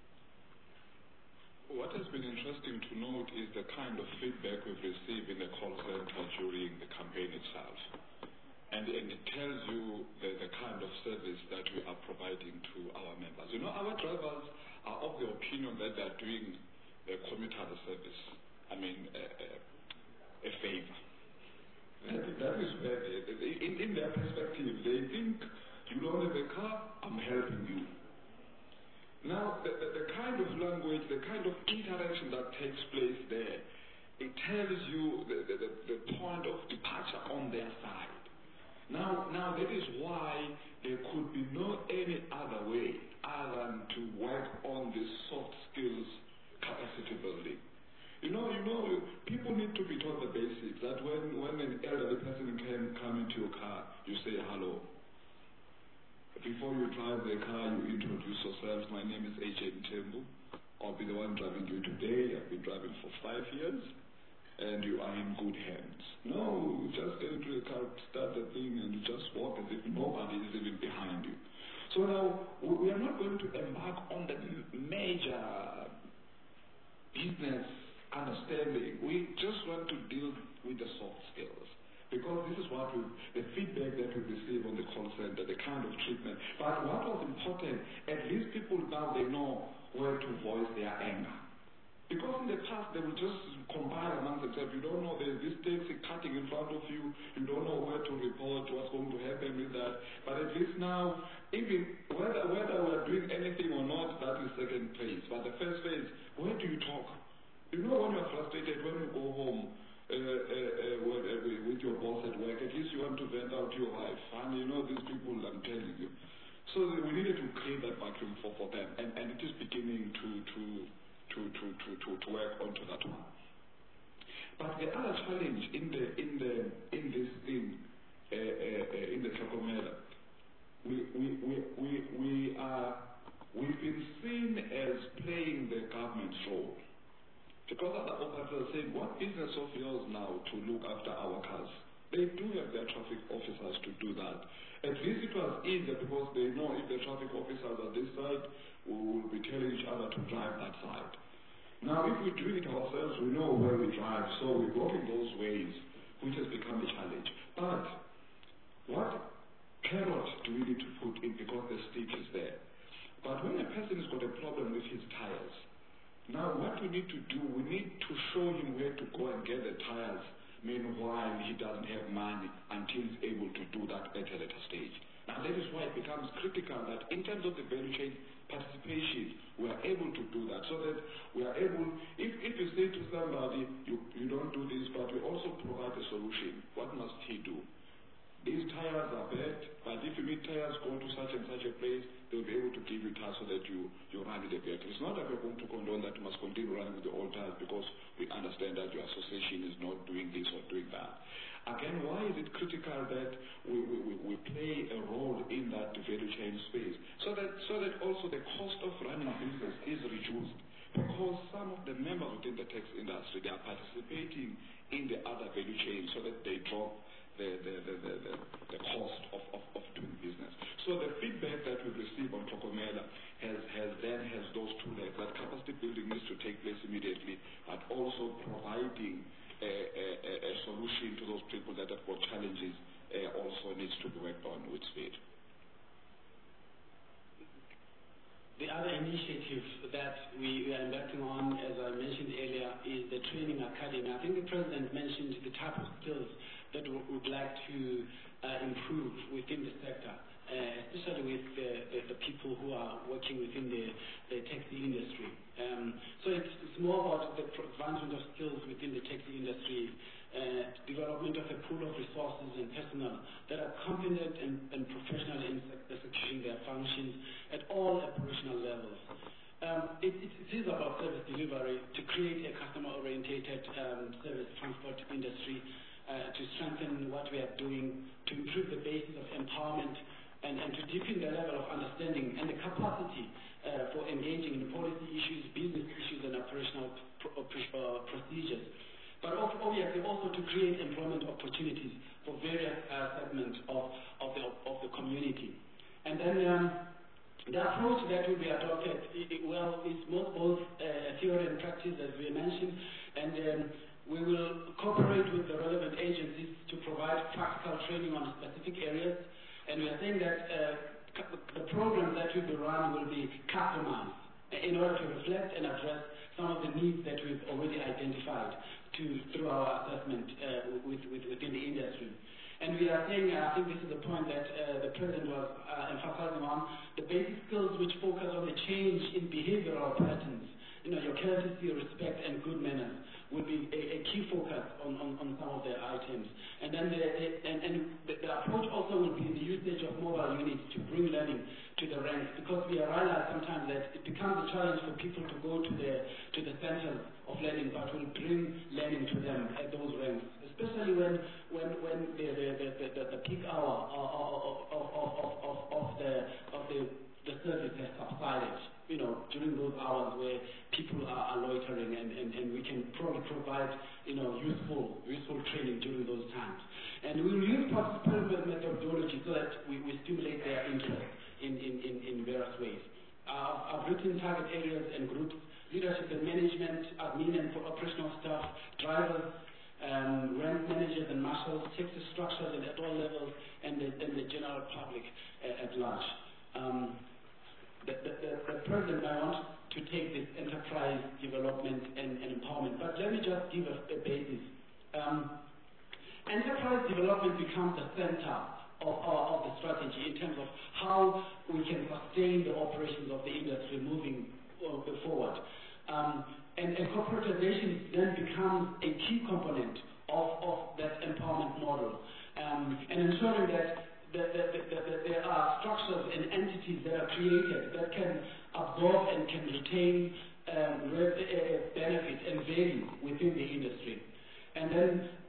What has been interesting to note is the kind of feedback we've received in the call center during the campaign itself. And, and it tells you the, the kind of service that we are providing to our members. You know, our drivers are of the opinion that they are doing a commuter service, I mean, a, a, a favor. That, that is where they, they, in, in their perspective, they think, you don't have a car, I'm helping you. Now, the, the, the kind of language, the kind of interaction that takes place there, it tells you the, the, the, the point of departure on their side. Now, now that is why there could be no any other way other than to work on this soft skills capacity building. You know, you know, people need to be taught the basics, that when, when an elderly person can come into your car, you say hello. Before you drive the car, you introduce yourself. My name is A J Mthembu. I'll be the one driving you today. I've been driving for five years, and you are in good hands. No, you just get into the car, start the thing, and you just walk as if nobody is even behind you. So now, we are not going to embark on the major business understanding. We just want to deal with the soft skills, because this is what we, the feedback that we receive on the call center, the kind of treatment. But what was important, at least people now, they know where to voice their anger. Because in the past, they would just compile among themselves. You don't know, there's this taxi cutting in front of you. You don't know where to report, what's going to happen with that. But at least now, even whether, whether we're doing anything or not, that is second phase. But the first phase, where do you talk? You know, when you're frustrated, when you go home uh, uh, uh, with, uh, with your boss at work, at least you want to vent out to your wife. And you know, these people, I'm telling you. So we needed to create that vacuum for, for them. And, and it is beginning to, to, to, to, to, to, to work onto that one. But the other challenge in, the, in, the, in this thing, uh, uh, uh, in the Tlhokomela, we, we, we, we, we are we've been seen as playing the government's role. Because other operators are saying, what business of yours now to look after our cars? They do have their traffic officers to do that. At least it was easier because they know if the traffic officers are this side, we will be telling each other to drive that side. Now, if we do it ourselves, we know where we drive, so we're blocking those ways, which has become a challenge. But what carrot do we need to put in because the stick is there? But when a person has got a problem with his tires, now what we need to do, we need to show him where to go and get the tires. Meanwhile, he doesn't have money until he's able to do that at a later stage. Now, that is why it becomes critical that in terms of the value chain participation, we are able to do that so that we are able, if, if you say to somebody, you, you don't do this, but you also provide a solution, what must he do? These tires are bad, but if you need tires, go to such and such a place, they'll be able to give you tires so that you, you run with the vehicle. It's not that we're going to condone that you must continue running with the old tires because we understand that your association is not doing this or doing that. Again, why is it critical that we, we, we, we play a role in that value chain space? So that, so that also the cost of running business is reduced. Because some of the members within the taxi industry, they are participating in the other value chain so that they drop The, the, the, the, the, the cost of, of, of doing business. So the feedback that we receive on Tlhokomela has, has then has those two legs, that capacity building needs to take place immediately, but also providing a, a, a solution to those people that have got challenges uh, also needs to be worked on with speed. The other initiative that we, we are embarking on, as I mentioned earlier, is the training academy. I think the President mentioned the type of skills that we would like to uh, improve within the sector, uh, especially with the, the, the people who are working within the, the taxi industry. Um, so it's, it's more about the advancement of skills within the taxi industry, uh, development of a pool of resources and personnel that are competent and, and professional in executing their functions at all operational levels. Um, it, it, it is about service delivery to create a customer-orientated um, service transport industry, uh, to strengthen what we are doing, to improve the basis of empowerment, and, and to deepen the level of understanding and the capacity uh, for engaging in policy issues, business issues, and operational pro uh, procedures. But obviously also to create employment opportunities for various uh, segments of, of, the, of the community. And then um, the approach that will be adopted, it, it, well, is both, both uh, theory and practice, as we mentioned, and um, we will cooperate with the relevant agencies to provide practical training on specific areas, and we are saying that uh, the programs that will be run will be customized in order to reflect and address some of the needs that we've already identified to, through our assessment uh, with, with, within the industry. And we are saying, uh, I think this is the point that uh, the President was uh, emphasizing on, the basic skills which focus on the change in behavioral patterns, you know, your courtesy, respect, and good manners will be a, a key focus on, on, on some of the items. And then the, the, and, and the, the approach also will be the usage of mobile units to bring learning to the ranks, because we realize sometimes that it becomes a challenge for people to go to the, to the centers of learning, but will bring learning to them at those ranks, especially when, when, when the, the, the, the, the peak hour of, of, of, of, of, of, the, of the, the service has subsided. You know, during those hours where people are, are loitering, and, and, and we can probably provide, you know, useful, useful training during those times. And we will use participatory methodology so that we, we stimulate their interest in, in, in, in various ways. Uh, I've written target areas and groups, leadership and management, admin and operational staff, drivers, um, rank managers and marshals, sector structures and at all levels, and the, and the general public uh, at large. Um, The, the, the, the President I want to take this enterprise development and, and empowerment, but let me just give a, a basis. Um, enterprise development becomes the center of, of, of the strategy in terms of how we can sustain the operations of the industry moving uh, forward. Um, and, and corporatization then becomes a key component of, of that empowerment model, um, and ensuring that That, that, that, that there are structures and entities that are created that can absorb and can retain um, rev, uh, benefit and value within the industry. And then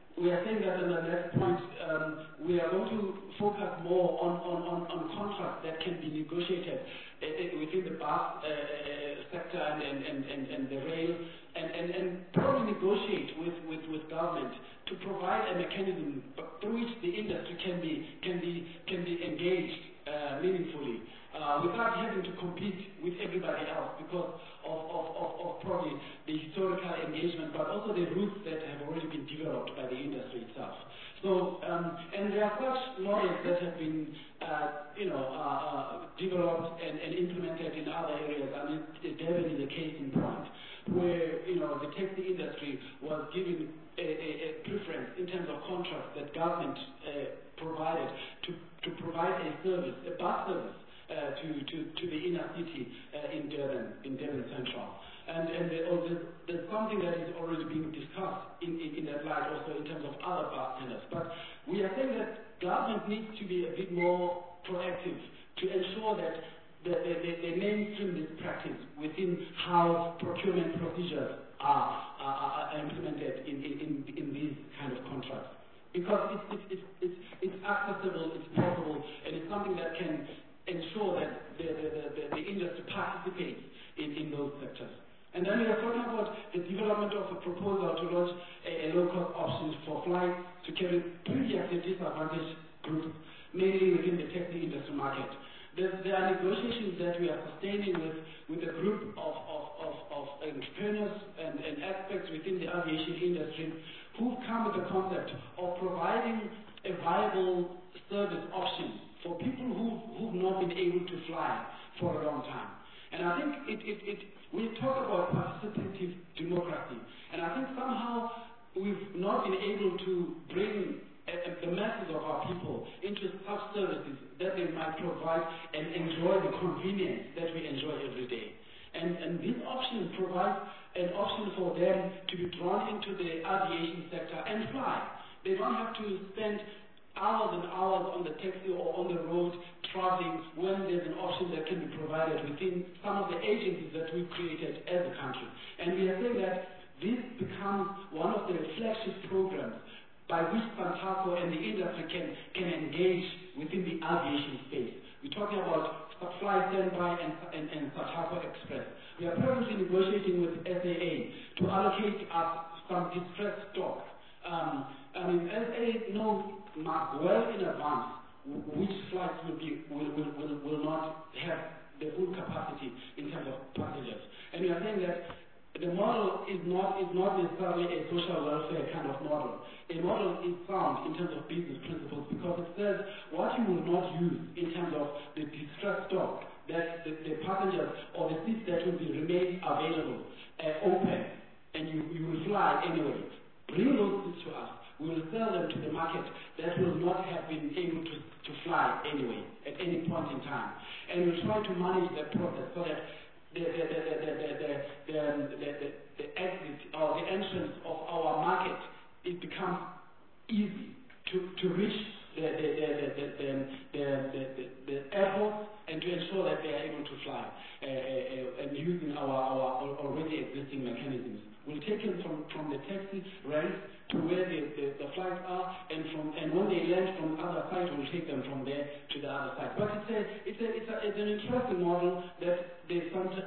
we are saying that in the next point, um, we are going to focus more on, on, on, on contracts that can be negotiated uh, within the bus uh, sector and, and, and, and, and the rail, and, and, and probably negotiate with, with, with government to provide a mechanism through which the industry can be, can be, can be engaged uh, meaningfully. Uh, without having to compete with everybody else because of, of, of, of probably the historical engagement, but also the routes that have already been developed by the industry itself. So, um, and there are such models that have been, uh, you know, uh, uh, developed and, and implemented in other areas. I mean, Durban is a case in point, where, you know, the taxi industry was given a, a, a preference in terms of contracts that government uh, provided to, to provide a service, a bus service, Uh, to, to, to the inner city uh, in Durban, in Durban Central. And, and the, oh, there's, there's something that is already being discussed in, in, in that light also in terms of other bus tenders. But we are saying that government needs to be a bit more proactive to ensure that the, the, the, they mainstream this practice within how procurement procedures are, are, are implemented in, in, in these kind of contracts. Because it's, it's, it's, it's, it's accessible, it's possible, and it's something that can ensure that the, the, the, the industry participates in, in those sectors. And then we are talking about the development of a proposal to launch a, a low-cost options for flights to carry previously disadvantaged groups, mainly within the taxi industry market. There, there are negotiations that we are sustaining with, with a group of, of, of, of entrepreneurs and, and experts within the aviation industry who've come with the concept of providing a viable service option for people who've, who've not been able to fly for a long time. And I think it, it, it, we talk about participative democracy, and I think somehow we've not been able to bring a, a, the masses of our people into such services that they might provide and enjoy the convenience that we enjoy every day. And, and this option provides an option for them to be drawn into the aviation sector and fly. They don't have to spend hours and hours on the taxi or on the road traveling when there's an option that can be provided within some of the agencies that we've created as a country. And we are saying that this becomes one of the flagship programs by which Santaco and the industry can, can engage within the aviation space. We're talking about Fly Standby and, and, and Santaco Express. We are presently negotiating with S A A to allocate us some distressed stock. Um, I mean, S A A knows mark well in advance which flights will be will, will, will, will not have the full capacity in terms of passengers. And we are saying that the model is not is not necessarily a social welfare kind of model. A model is sound in terms of business principles because it says what you will not use in terms of the distressed stock, that the, the passengers or the seats that will be remain available uh, open, and you, you will fly anyway. Bring those seats to us. We will sell them to the market that will not have been able to, to fly anyway at any point in time. And we'll try to manage that process so that the, the, the, the, the, the, the, the, the, the exit or the entrance of our market, it becomes easy to, to reach the, the, the, the, the, the, the, the, the airports and to ensure that they are able to fly uh, uh, and using our, our already existing mechanisms. We'll take them from, from the taxi ranks to where the, the, the flights are, and from and when they land from the other side, we'll take them from there to the other side. But it's a it's a it's, a, it's an interesting model that the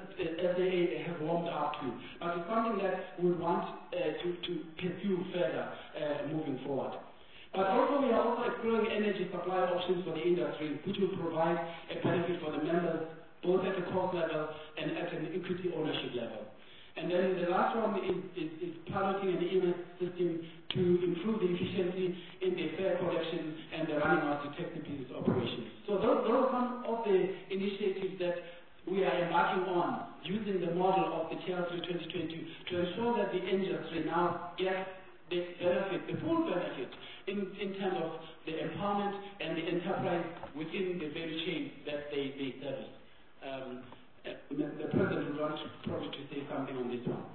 S A A have warmed up to. But it's something that we want uh, to to pursue further uh, moving forward. But also we are also exploring energy supply options for the industry, which will provide a benefit for the members both at the cost level and at an equity ownership level. And then the last one is, is, is piloting an E M S system to improve the efficiency in the fare collection and the running of the taxi business operations. So those, those are some of the initiatives that we are embarking on using the model of the T R three twenty twenty to ensure that the industry now gets the benefit, the full benefit in, in terms of the empowerment and the enterprise within the value chain that they, they service. Um, The President would want to probably to say something on this one.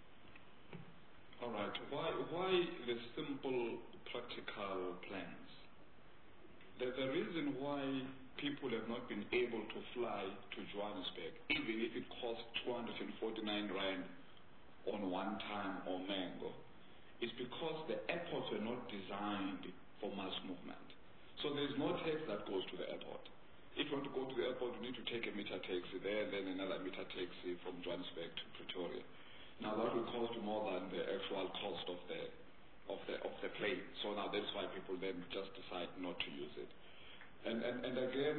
All right. Why, why the simple, practical plans? The, the reason why people have not been able to fly to Johannesburg, even if it costs two hundred forty-nine rand on one time or mango, is because the airports were not designed for mass movement. So there's no tax that goes to the airport. If you want to go to the airport, you need to take a meter taxi there and then another meter taxi from Johannesburg to Pretoria. Now that will cost more than the actual cost of the of the of the plane. So now that's why people then just decide not to use it. And and, and again,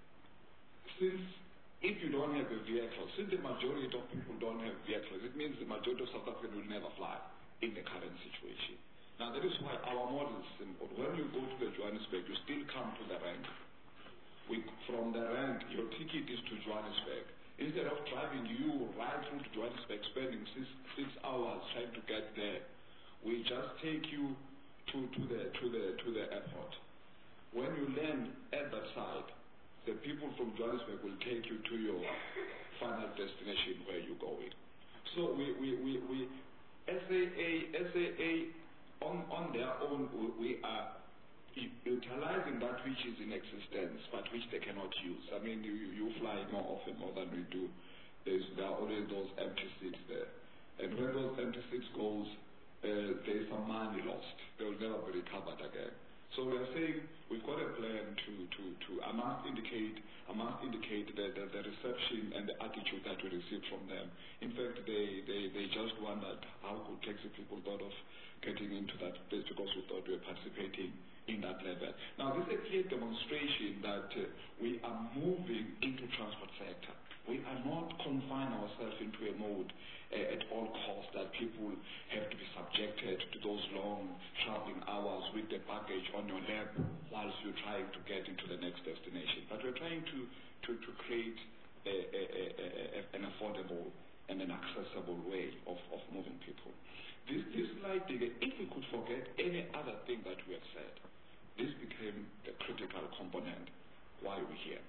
since if you don't have a vehicle, since the majority of people don't have vehicles, it means the majority of South Africans will never fly in the current situation. Now that is why our model is simple. When you go to the Johannesburg, you still come to the rank. We, from the rank, your ticket is to Johannesburg. Instead of driving you right through to Johannesburg, spending six, six hours trying to get there, we just take you to, to the to the to the airport. When you land at that side, the people from Johannesburg will take you to your final destination where you're going. So we we we, we S A A S A A on on their own we, we are utilizing that which is in existence but which they cannot use. I mean, you, you fly more often, more than we do. There's, there are always those empty seats there. And when those empty seats goes, uh, there's some money lost. They will never be recovered again. So we are saying we've got a plan to, to, to I must indicate, I must indicate the, the, the reception and the attitude that we receive from them. In fact, they, they, they just wondered how could taxi people thought of getting into that place because we thought we were participating in that level. Now, this is a clear demonstration that uh, we are moving into transport sector. We are not confining ourselves into a mode uh, at all costs that people have to be subjected to those long traveling hours with the baggage on your lap whilst you're trying to get into the next destination. But we're trying to, to, to create a, a, a, a, an affordable and an accessible way of, of moving people. This, this slide, if we could forget any other thing that we have said, this became the critical component why we're here.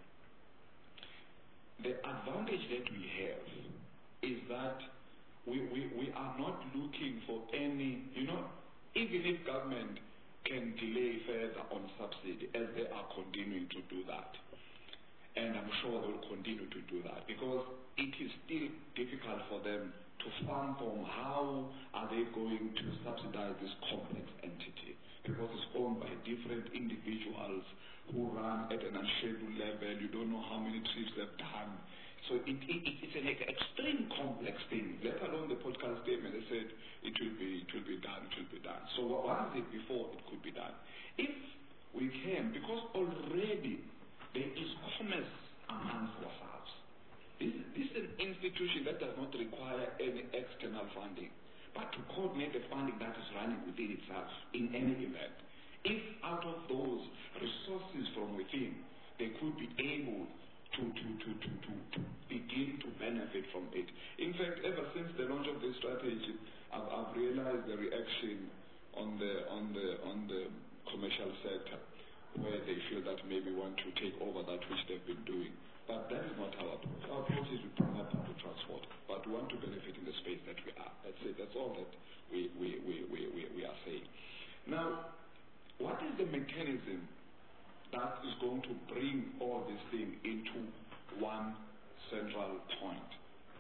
The advantage that we have is that we, we, we are not looking for any, you know, even if government can delay further on subsidy, as they are continuing to do that, and I'm sure they will continue to do that, because it is still difficult for them to fathom how are they going to subsidize this complex entity, because it's owned by different individuals who run at an unscheduled level. You don't know how many trips they've done. So it, it, it's an extreme complex thing, let alone the political statement. They said it will be it will be done, it will be done. So what was it before it could be done? If we can, because already there is commerce amongst ourselves. This, this is an institution that does not require any external funding, but to coordinate the funding that is running within itself in any event. If out of those resources from within, they could be able to, to, to, to, to, to begin to benefit from it. In fact, ever since the launch of this strategy, I've, I've realized the reaction on the, on, the, on the commercial sector, where they feel that maybe want to take over that which they've been doing. But that is not our approach. Our approach is to promote public transport, but we want to benefit in the space that we are. That's it. That's all that we, we, we, we, we, we are saying. Now, what is the mechanism that is going to bring all this thing into one central point?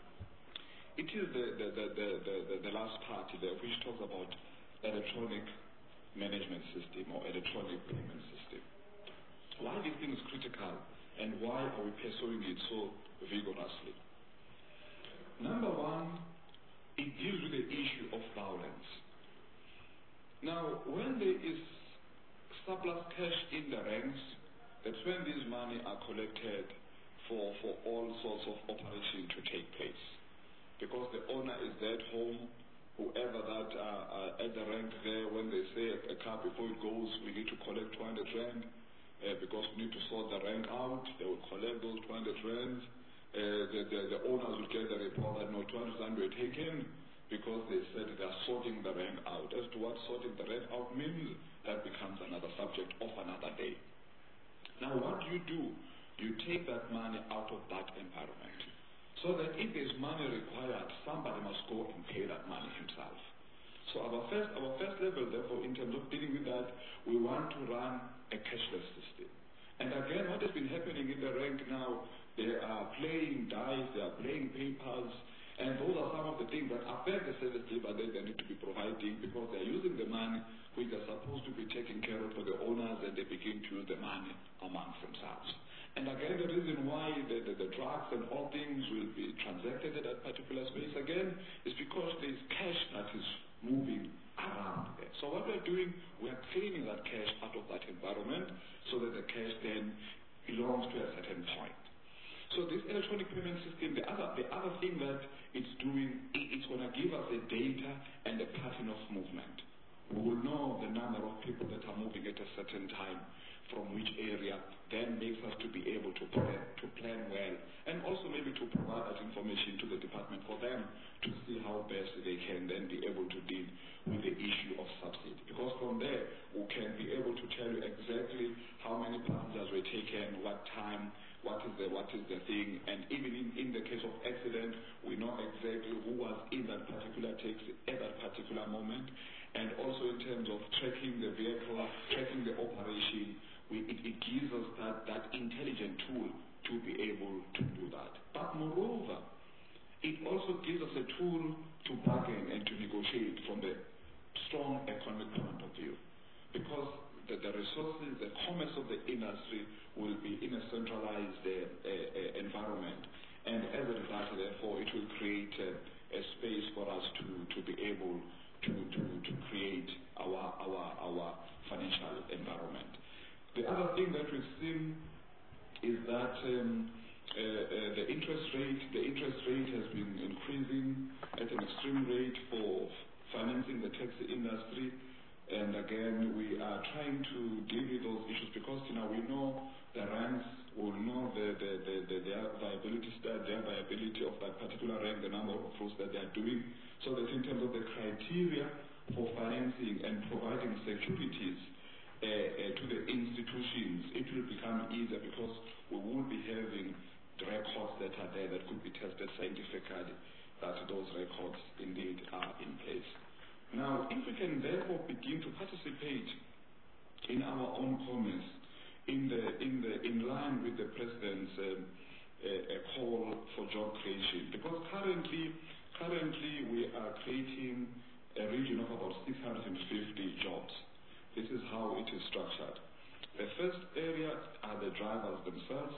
It is the, the, the, the, the, the last part there, which talks about electronic management system or electronic payment system. Why this thing is critical and why are we pursuing it so vigorously? Number one, it deals with the issue of violence. Now, when there is surplus cash in the ranks, that's when these money are collected for, for all sorts of operations to take place. Because the owner is there at home, whoever that are, are at the rank there, when they say a, a car before it goes, we need to collect two hundred rand, uh, because we need to sort the rank out, they will collect those two hundred rands. Uh, the, the, the owners will get the report that no two hundred rand were taken, because they said they are sorting the rank out. As to what sorting the rank out means, that becomes another subject of another day. Now what do you do? You take that money out of that environment, so that if there's money required, somebody must go and pay that money himself. So our first, our first level, therefore, in terms of dealing with that, we want to run a cashless system. And again, what has been happening in the rank now, they are playing dice, they are playing papers, And those are some of the things that affect the service delivery that they need to be providing, because they're using the money which they're supposed to be taking care of for the owners, and they begin to use the money amongst themselves. And again, the reason why the, the, the drugs and all things will be transacted at that particular space again is because there's cash that is moving around there. So what we're doing, we're cleaning that cash out of that environment so that the cash then belongs to a certain point. So this electronic payment system, the other, the other thing that it's doing, it's going to give us the data and the pattern of movement. We will know the number of people that are moving at a certain time from which area, then makes us to be able to plan, to plan well, and also maybe to provide that information to the department for them to see how best they can then be able to deal with the issue of subsidy. Because from there, we can be able to tell you exactly how many passengers were taken, what time, what is the what is the thing, and even in, in the case of accident, we know exactly who was in that particular taxi at that particular moment, and also in terms of tracking the vehicle, tracking the operation, we, it, it gives us that, that intelligent tool to be able to do that. But moreover, it also gives us a tool to bargain and to negotiate from the strong economic point of view, because the, the resources, the commerce of the industry will be in a centralized uh, uh, environment, and as a result, therefore, it will create uh, a space for us to, to be able to, to, to create our, our, our financial environment. The other thing that we've seen is that um, uh, uh, the interest rate, the interest rate has been increasing at an extreme rate for financing the taxi industry. And again, we are trying to deal with those issues because, you know, we know the ranks, will know the, the, the, the, their viability stat, their viability of that particular rank, the number of routes that they are doing, so that in terms of the criteria for financing and providing securities uh, uh, to the institutions, it will become easier because we will be having records that are there that could be tested scientifically, that those records indeed are in place. Now, if we can therefore begin to participate in our own commerce, in the in the in line with the president's um, uh, a call for job creation, because currently currently we are creating a region of about six hundred fifty jobs. This is how it is structured. The first area are the drivers themselves.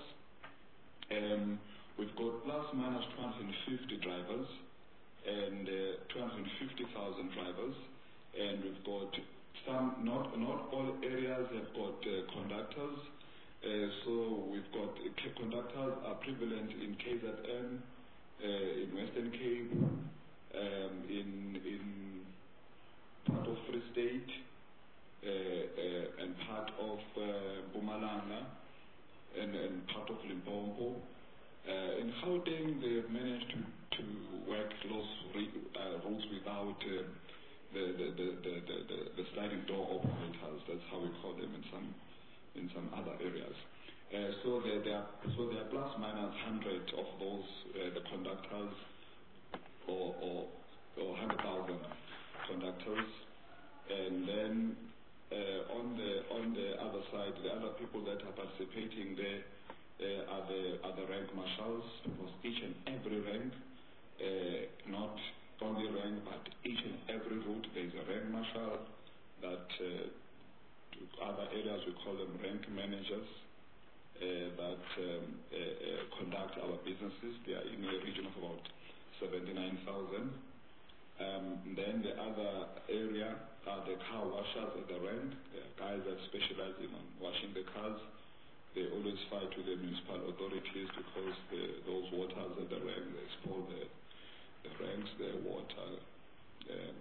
Um, we've got plus minus two hundred fifty drivers and uh, two hundred fifty thousand drivers, and we've got some, not not all areas have got uh, conductors, uh, so we've got uh, conductors are prevalent in K Z N, uh, in Western Cape, um, in in part of Free State, uh, uh, and part of uh, Mpumalanga, and, and part of Limpopo. Uh, in Gauteng, they have managed to, to work those uh, routes without uh, the, the, the, the, the, the sliding door operators. That's how we call them in some in some other areas. Uh, so there, there are so there are plus minus hundred of those uh, the conductors, or or, or hundred thousand conductors, and then uh, on the on the other side, the other people that are participating there. Uh, are the are the rank marshals, because each and every rank, uh, not only rank, but each and every route there is a rank marshal. That uh, to other areas we call them rank managers uh, that um, uh, uh, conduct our businesses. They are in a region of about seventy-nine thousand. Um, then the other area are the car washers at the rank. They are guys that specialize in on washing the cars. They always fight with the municipal authorities because the, those waters at the rank, they spoil the, the ranks, the water. Um,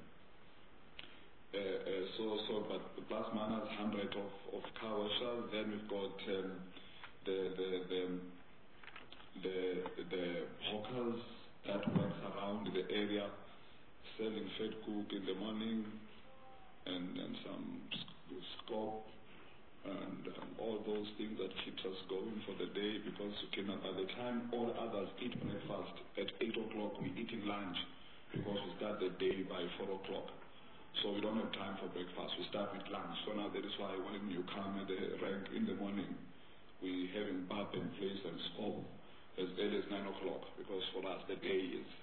uh, uh, so, so, but plus minus hundred of, of car washers. Then we've got um, the, the, the, the, the hawkers that works around the area selling fed cook in the morning and, and some scope. And um, all those things that keeps us going for the day, because you know, by the time all others eat breakfast at eight o'clock, we're eating lunch because we start the day by four o'clock. So we don't have time for breakfast. We start with lunch. So now that is why when you come at the rank in the morning, we having pap and place and scope as early as nine o'clock, because for us the day is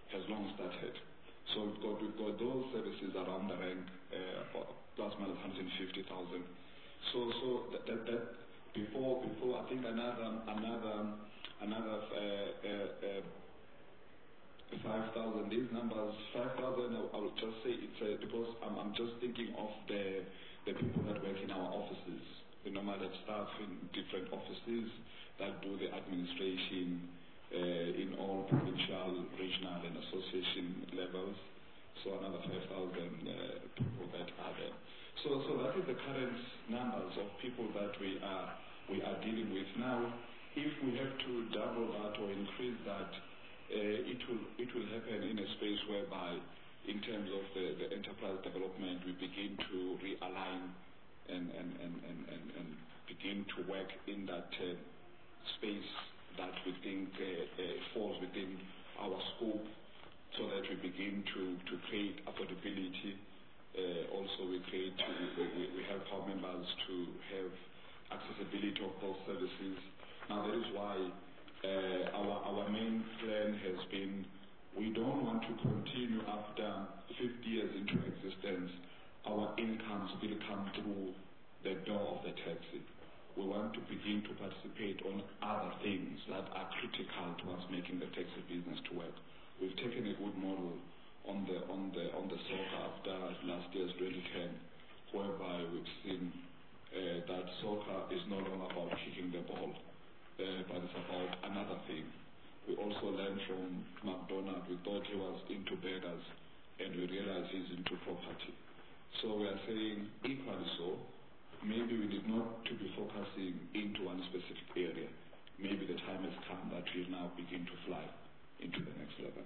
has long started. So we've got, we've got those services around the rank, uh, plus minus one hundred fifty thousand. So, so that, that, that before, before I think another, another, another uh, uh, uh, five thousand. These numbers, five thousand. I, I would just say it's uh, because I'm, I'm just thinking of the the people that work in our offices. The normal staff in different offices that do the administration uh, in all provincial, regional, and association levels. So another five thousand uh, people that are there. So, so that is the current numbers of people that we are we are dealing with now. If we have to double that or increase that, uh, it will it will happen in a space whereby, in terms of the, the enterprise development, we begin to realign and and and and, and, and begin to work in that uh, space that we think uh, uh, falls within our scope, so that we begin to to create affordability. Uh, also, we create to, we, we help our members to have accessibility of those services. Now, that is why uh, our our main plan has been, we don't want to continue after fifty years into existence, our incomes will come through the door of the taxi. We want to begin to participate on other things that are critical to us making the taxi business to work. We've taken a good model on the on the on the soccer after last year's twenty ten, whereby we've seen uh, that soccer is no longer about kicking the ball, uh, but it's about another thing. We also learned from McDonald. We thought he was into burgers, and we realized he's into property. So we are saying equally so. Maybe we need not to be focusing into one specific area. Maybe the time has come that we now begin to fly into the next level.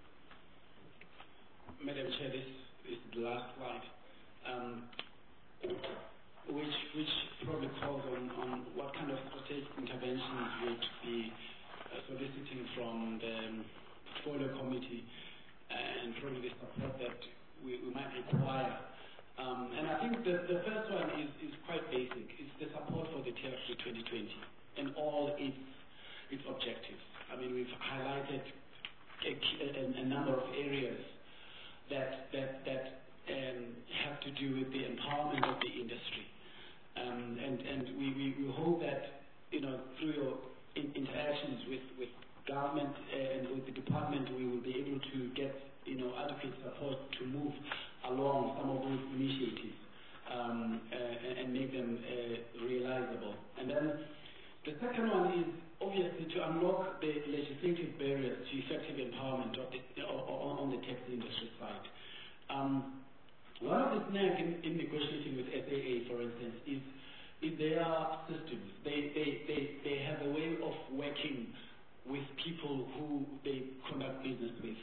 Madam Chair, this is the last slide, um, which which probably calls on, on what kind of strategic interventions would be uh, soliciting from the portfolio committee, and probably the support that we, we might require. Um, and I think the, the first one is, is quite basic. It's the support for the T R C twenty twenty and all its its objectives. I mean, we've highlighted a, a, a number of areas that that that um, have to do with the empowerment of the industry, um, and and we, we, we hope that, you know, through your in interactions with with government and with the department, we will be able to get, you know, adequate support to move along some of those initiatives um, uh, and make them uh, realizable. And then the second one is obviously to unlock the legislative barriers to effective empowerment of the, on the taxi industry side. Um, one of the snags in, in negotiating with S A A, for instance, is, is their systems. They, they, they, they have a way of working with people who they conduct business with.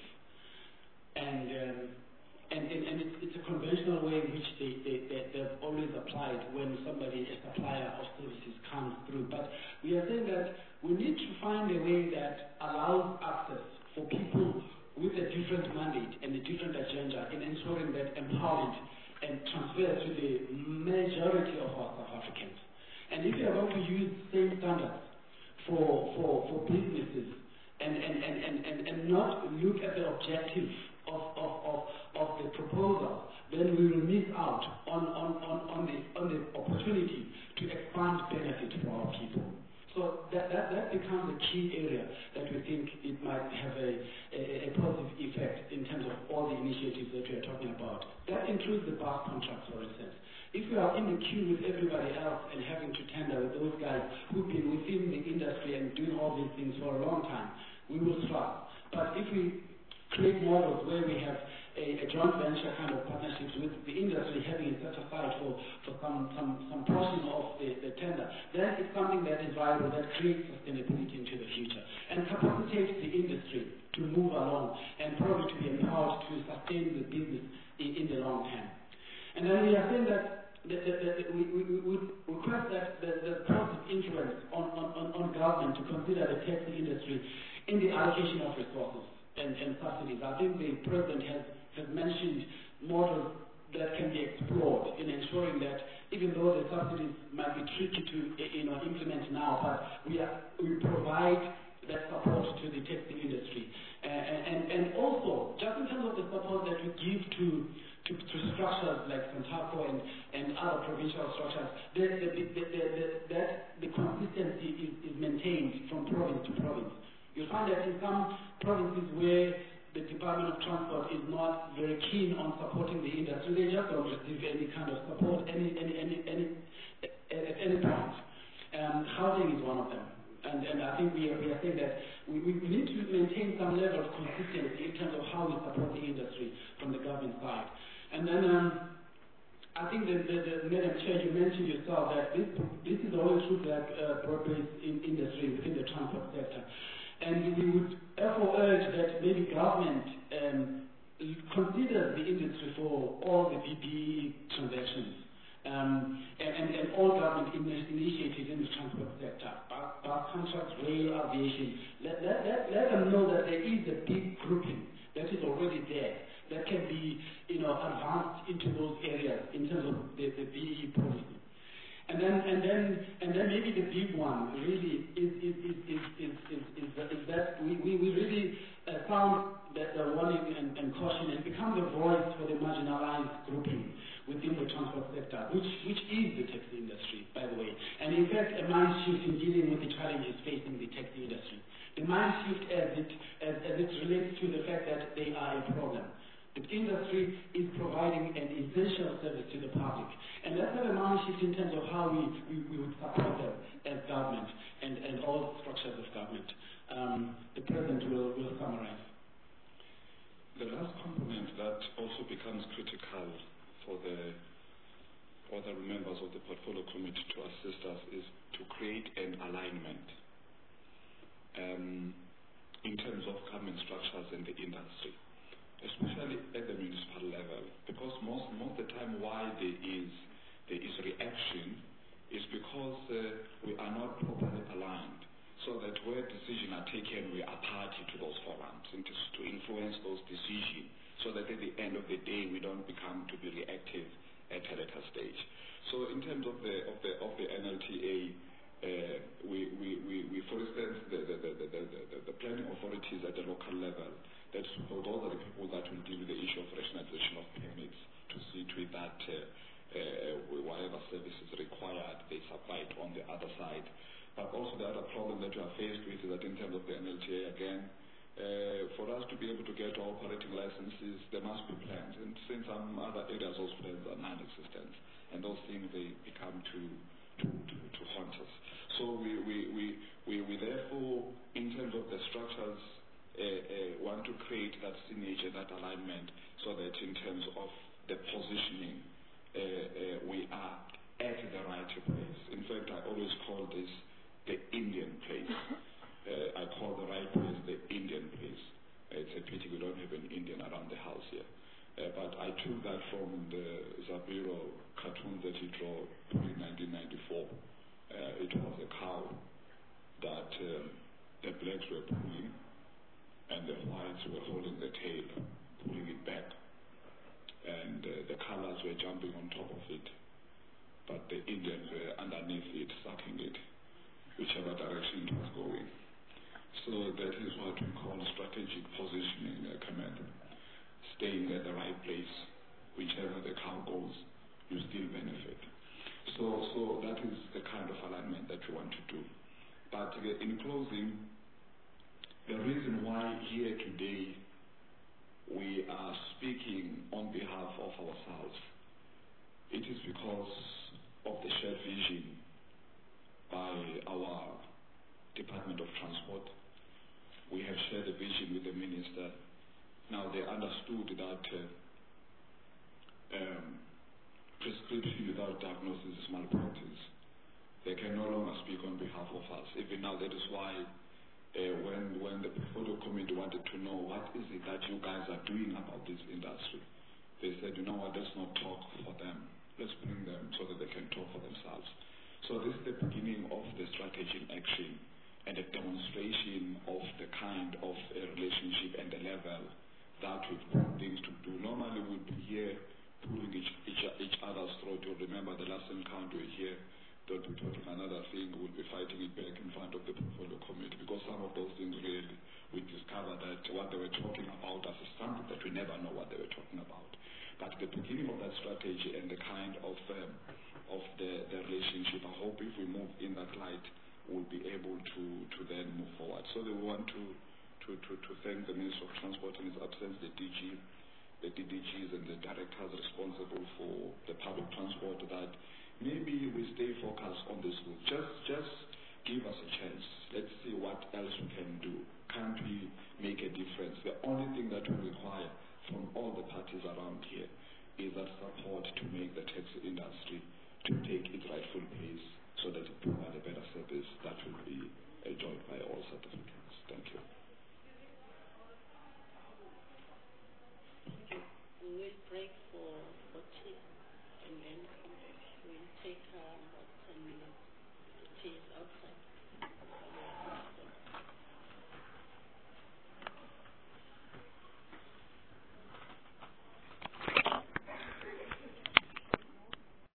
And um, And, and, and it's, it's a conventional way in which they, they, they, they've always applied when somebody, a supplier of services, comes through. But we are saying that we need to find a way that allows access for people with a different mandate and a different agenda in ensuring that empowerment and transfer to the majority of our South Africans. And if you are going to use same standards for, for, for businesses and, and, and, and, and, and not look at the objective of, of, of of the proposal, then we will miss out on, on, on, on, the, on the opportunity to expand benefit for our people. So that, that, that becomes a key area that we think it might have a, a, a positive effect in terms of all the initiatives that we are talking about. That includes the bus contracts, for instance. If we are in the queue with everybody else and having to tender with those guys who've been within the industry and doing all these things for a long time, we will struggle. But if we create models where we have A, a joint venture kind of partnerships with the industry having it set aside for, for some, some, some portion of the, the tender, then it's something that is viable, that creates sustainability into the future and capacitates the industry to move along and probably to be empowered to sustain the business in, in the long term. And then we are saying that the, the, the, we, we, we request that the, the positive influence on, on, on government to consider the taxi industry in the allocation of resources and, and subsidies. I think the President has has mentioned models that can be explored in ensuring that even though the subsidies might be tricky to, you know, implement now, but we, are, we provide that support to the taxi industry. Uh, and, and also to, to structures like Santaco and, and other provincial structures, the, the, the, the, the, that the consistency is, is maintained from province to province. You'll find that in some provinces where the Department of Transport is not very keen on supporting the industry, they just don't receive any kind of support any, any, any, any, at any point. Um, housing is one of them. And, and I think we are, we are saying that we, we need to maintain some level of consistency in terms of how we support the industry from the government side. And then um, I think that, the, the, Madam Chair, you mentioned yourself that this, this is the only true black uh, broad-based in industry within the transport sector. And we would therefore urge that maybe government um, considers the industry for all the P P E transactions. Um, and, and, and all government initiatives in the transport sector, bus, bus contracts, rail, aviation, let, let, let, let them know that there is a big grouping that is already there that can be, you know, advanced into those areas in terms of the, the B E policy. And then, and then, and then maybe the big one really is, is, is, is, is, is, is, is that we, we, we really uh, found that the warning and, and caution and become the voice for the marginalized grouping within the transport sector, which, which is the taxi industry, by the way. And in fact, a mind shift in dealing with the challenges facing the taxi industry. The mind shift as it, as, as it relates to the fact that they are a problem. The industry is providing an essential service to the public. And let's have a mind shift in terms of how we, we, we would support them as government and, and all structures of government. Um, the President will, will summarize. The last component that also becomes critical for the other members of the portfolio committee to assist us is to create an alignment um, in terms of government structures and the industry, especially at the municipal level, because most most of the time why there is there is reaction is because uh, we are not properly aligned, so that where decisions are taken, we are party to those forums and to, to influence those decisions, so that at the end of the day we don't become to be reactive at a later stage. So in terms of the of the of the N L T A, uh, we, we, we, we for instance the the, the, the, the the planning authorities at the local level, that those are the people that will deal with the issue of rationalization of permits to see to it that uh, uh, whatever services required they supply it on the other side. But also the other problem that we are faced with is that in terms of the N L T A again, Uh, for us to be able to get our operating licenses, there must be plans. And in some other areas, those plans are non-existent. And those things, they become to, to, to, to haunt us. So we, we, we, we, we therefore, in terms of the structures, uh, uh, want to create that synergy, that alignment, so that in terms of the positioning, uh, uh, we are at the right place. In fact, I always call this the Indian place. Uh, I call the right place the Indian place. Uh, it's a pity we don't have an Indian around the house here. Uh, but I took that from the Zabiro cartoon that he drew in nineteen ninety-four. Uh, it was a cow that um, the blacks were pulling and the whites were holding the tail, pulling it back. And uh, the colors were jumping on top of it. But the Indians were underneath it, sucking it, whichever direction it was going. So that is what we call strategic positioning, uh, Commander. Staying at the right place, whichever the cow goes, you still benefit. So, so that is the kind of alignment that we want to do. But uh, in closing, the reason why here today we are speaking on behalf of ourselves, it is because of the shared vision by our Department of Transport. We have shared a vision with the Minister. Now they understood that uh, um, prescription without diagnosis is malpractice. They can no longer speak on behalf of us. Even now, that is why uh, when, when the portfolio committee wanted to know what is it that you guys are doing about this industry, they said, you know what, let's not talk for them. Let's bring them so that they can talk for themselves. So this is the beginning of the strategy in action and a demonstration of the kind of a relationship and the level that we've put things to do. Normally we'd be here pulling each, each, each other's throat. You'll remember the last encounter we were here, they'll be talking another thing, we'll be fighting it back in front of the portfolio committee, because some of those things really, we discovered that what they were talking about as a something that we never know what they were talking about. But the beginning of that strategy and the kind of um, of the, the relationship, I hope if we move in that light, we'll be able to, to then move forward. So we want to, to, to, to thank the Minister of Transport in his absence, the D G, the D D Gs and the directors responsible for the public transport, that maybe we stay focused on this route. Just, just give us a chance. Let's see what else we can do. Can't we make a difference? The only thing that we require from all the parties around here is that support to make the taxi industry to take its rightful place so that it provides a better service that will be enjoyed by all South Africans.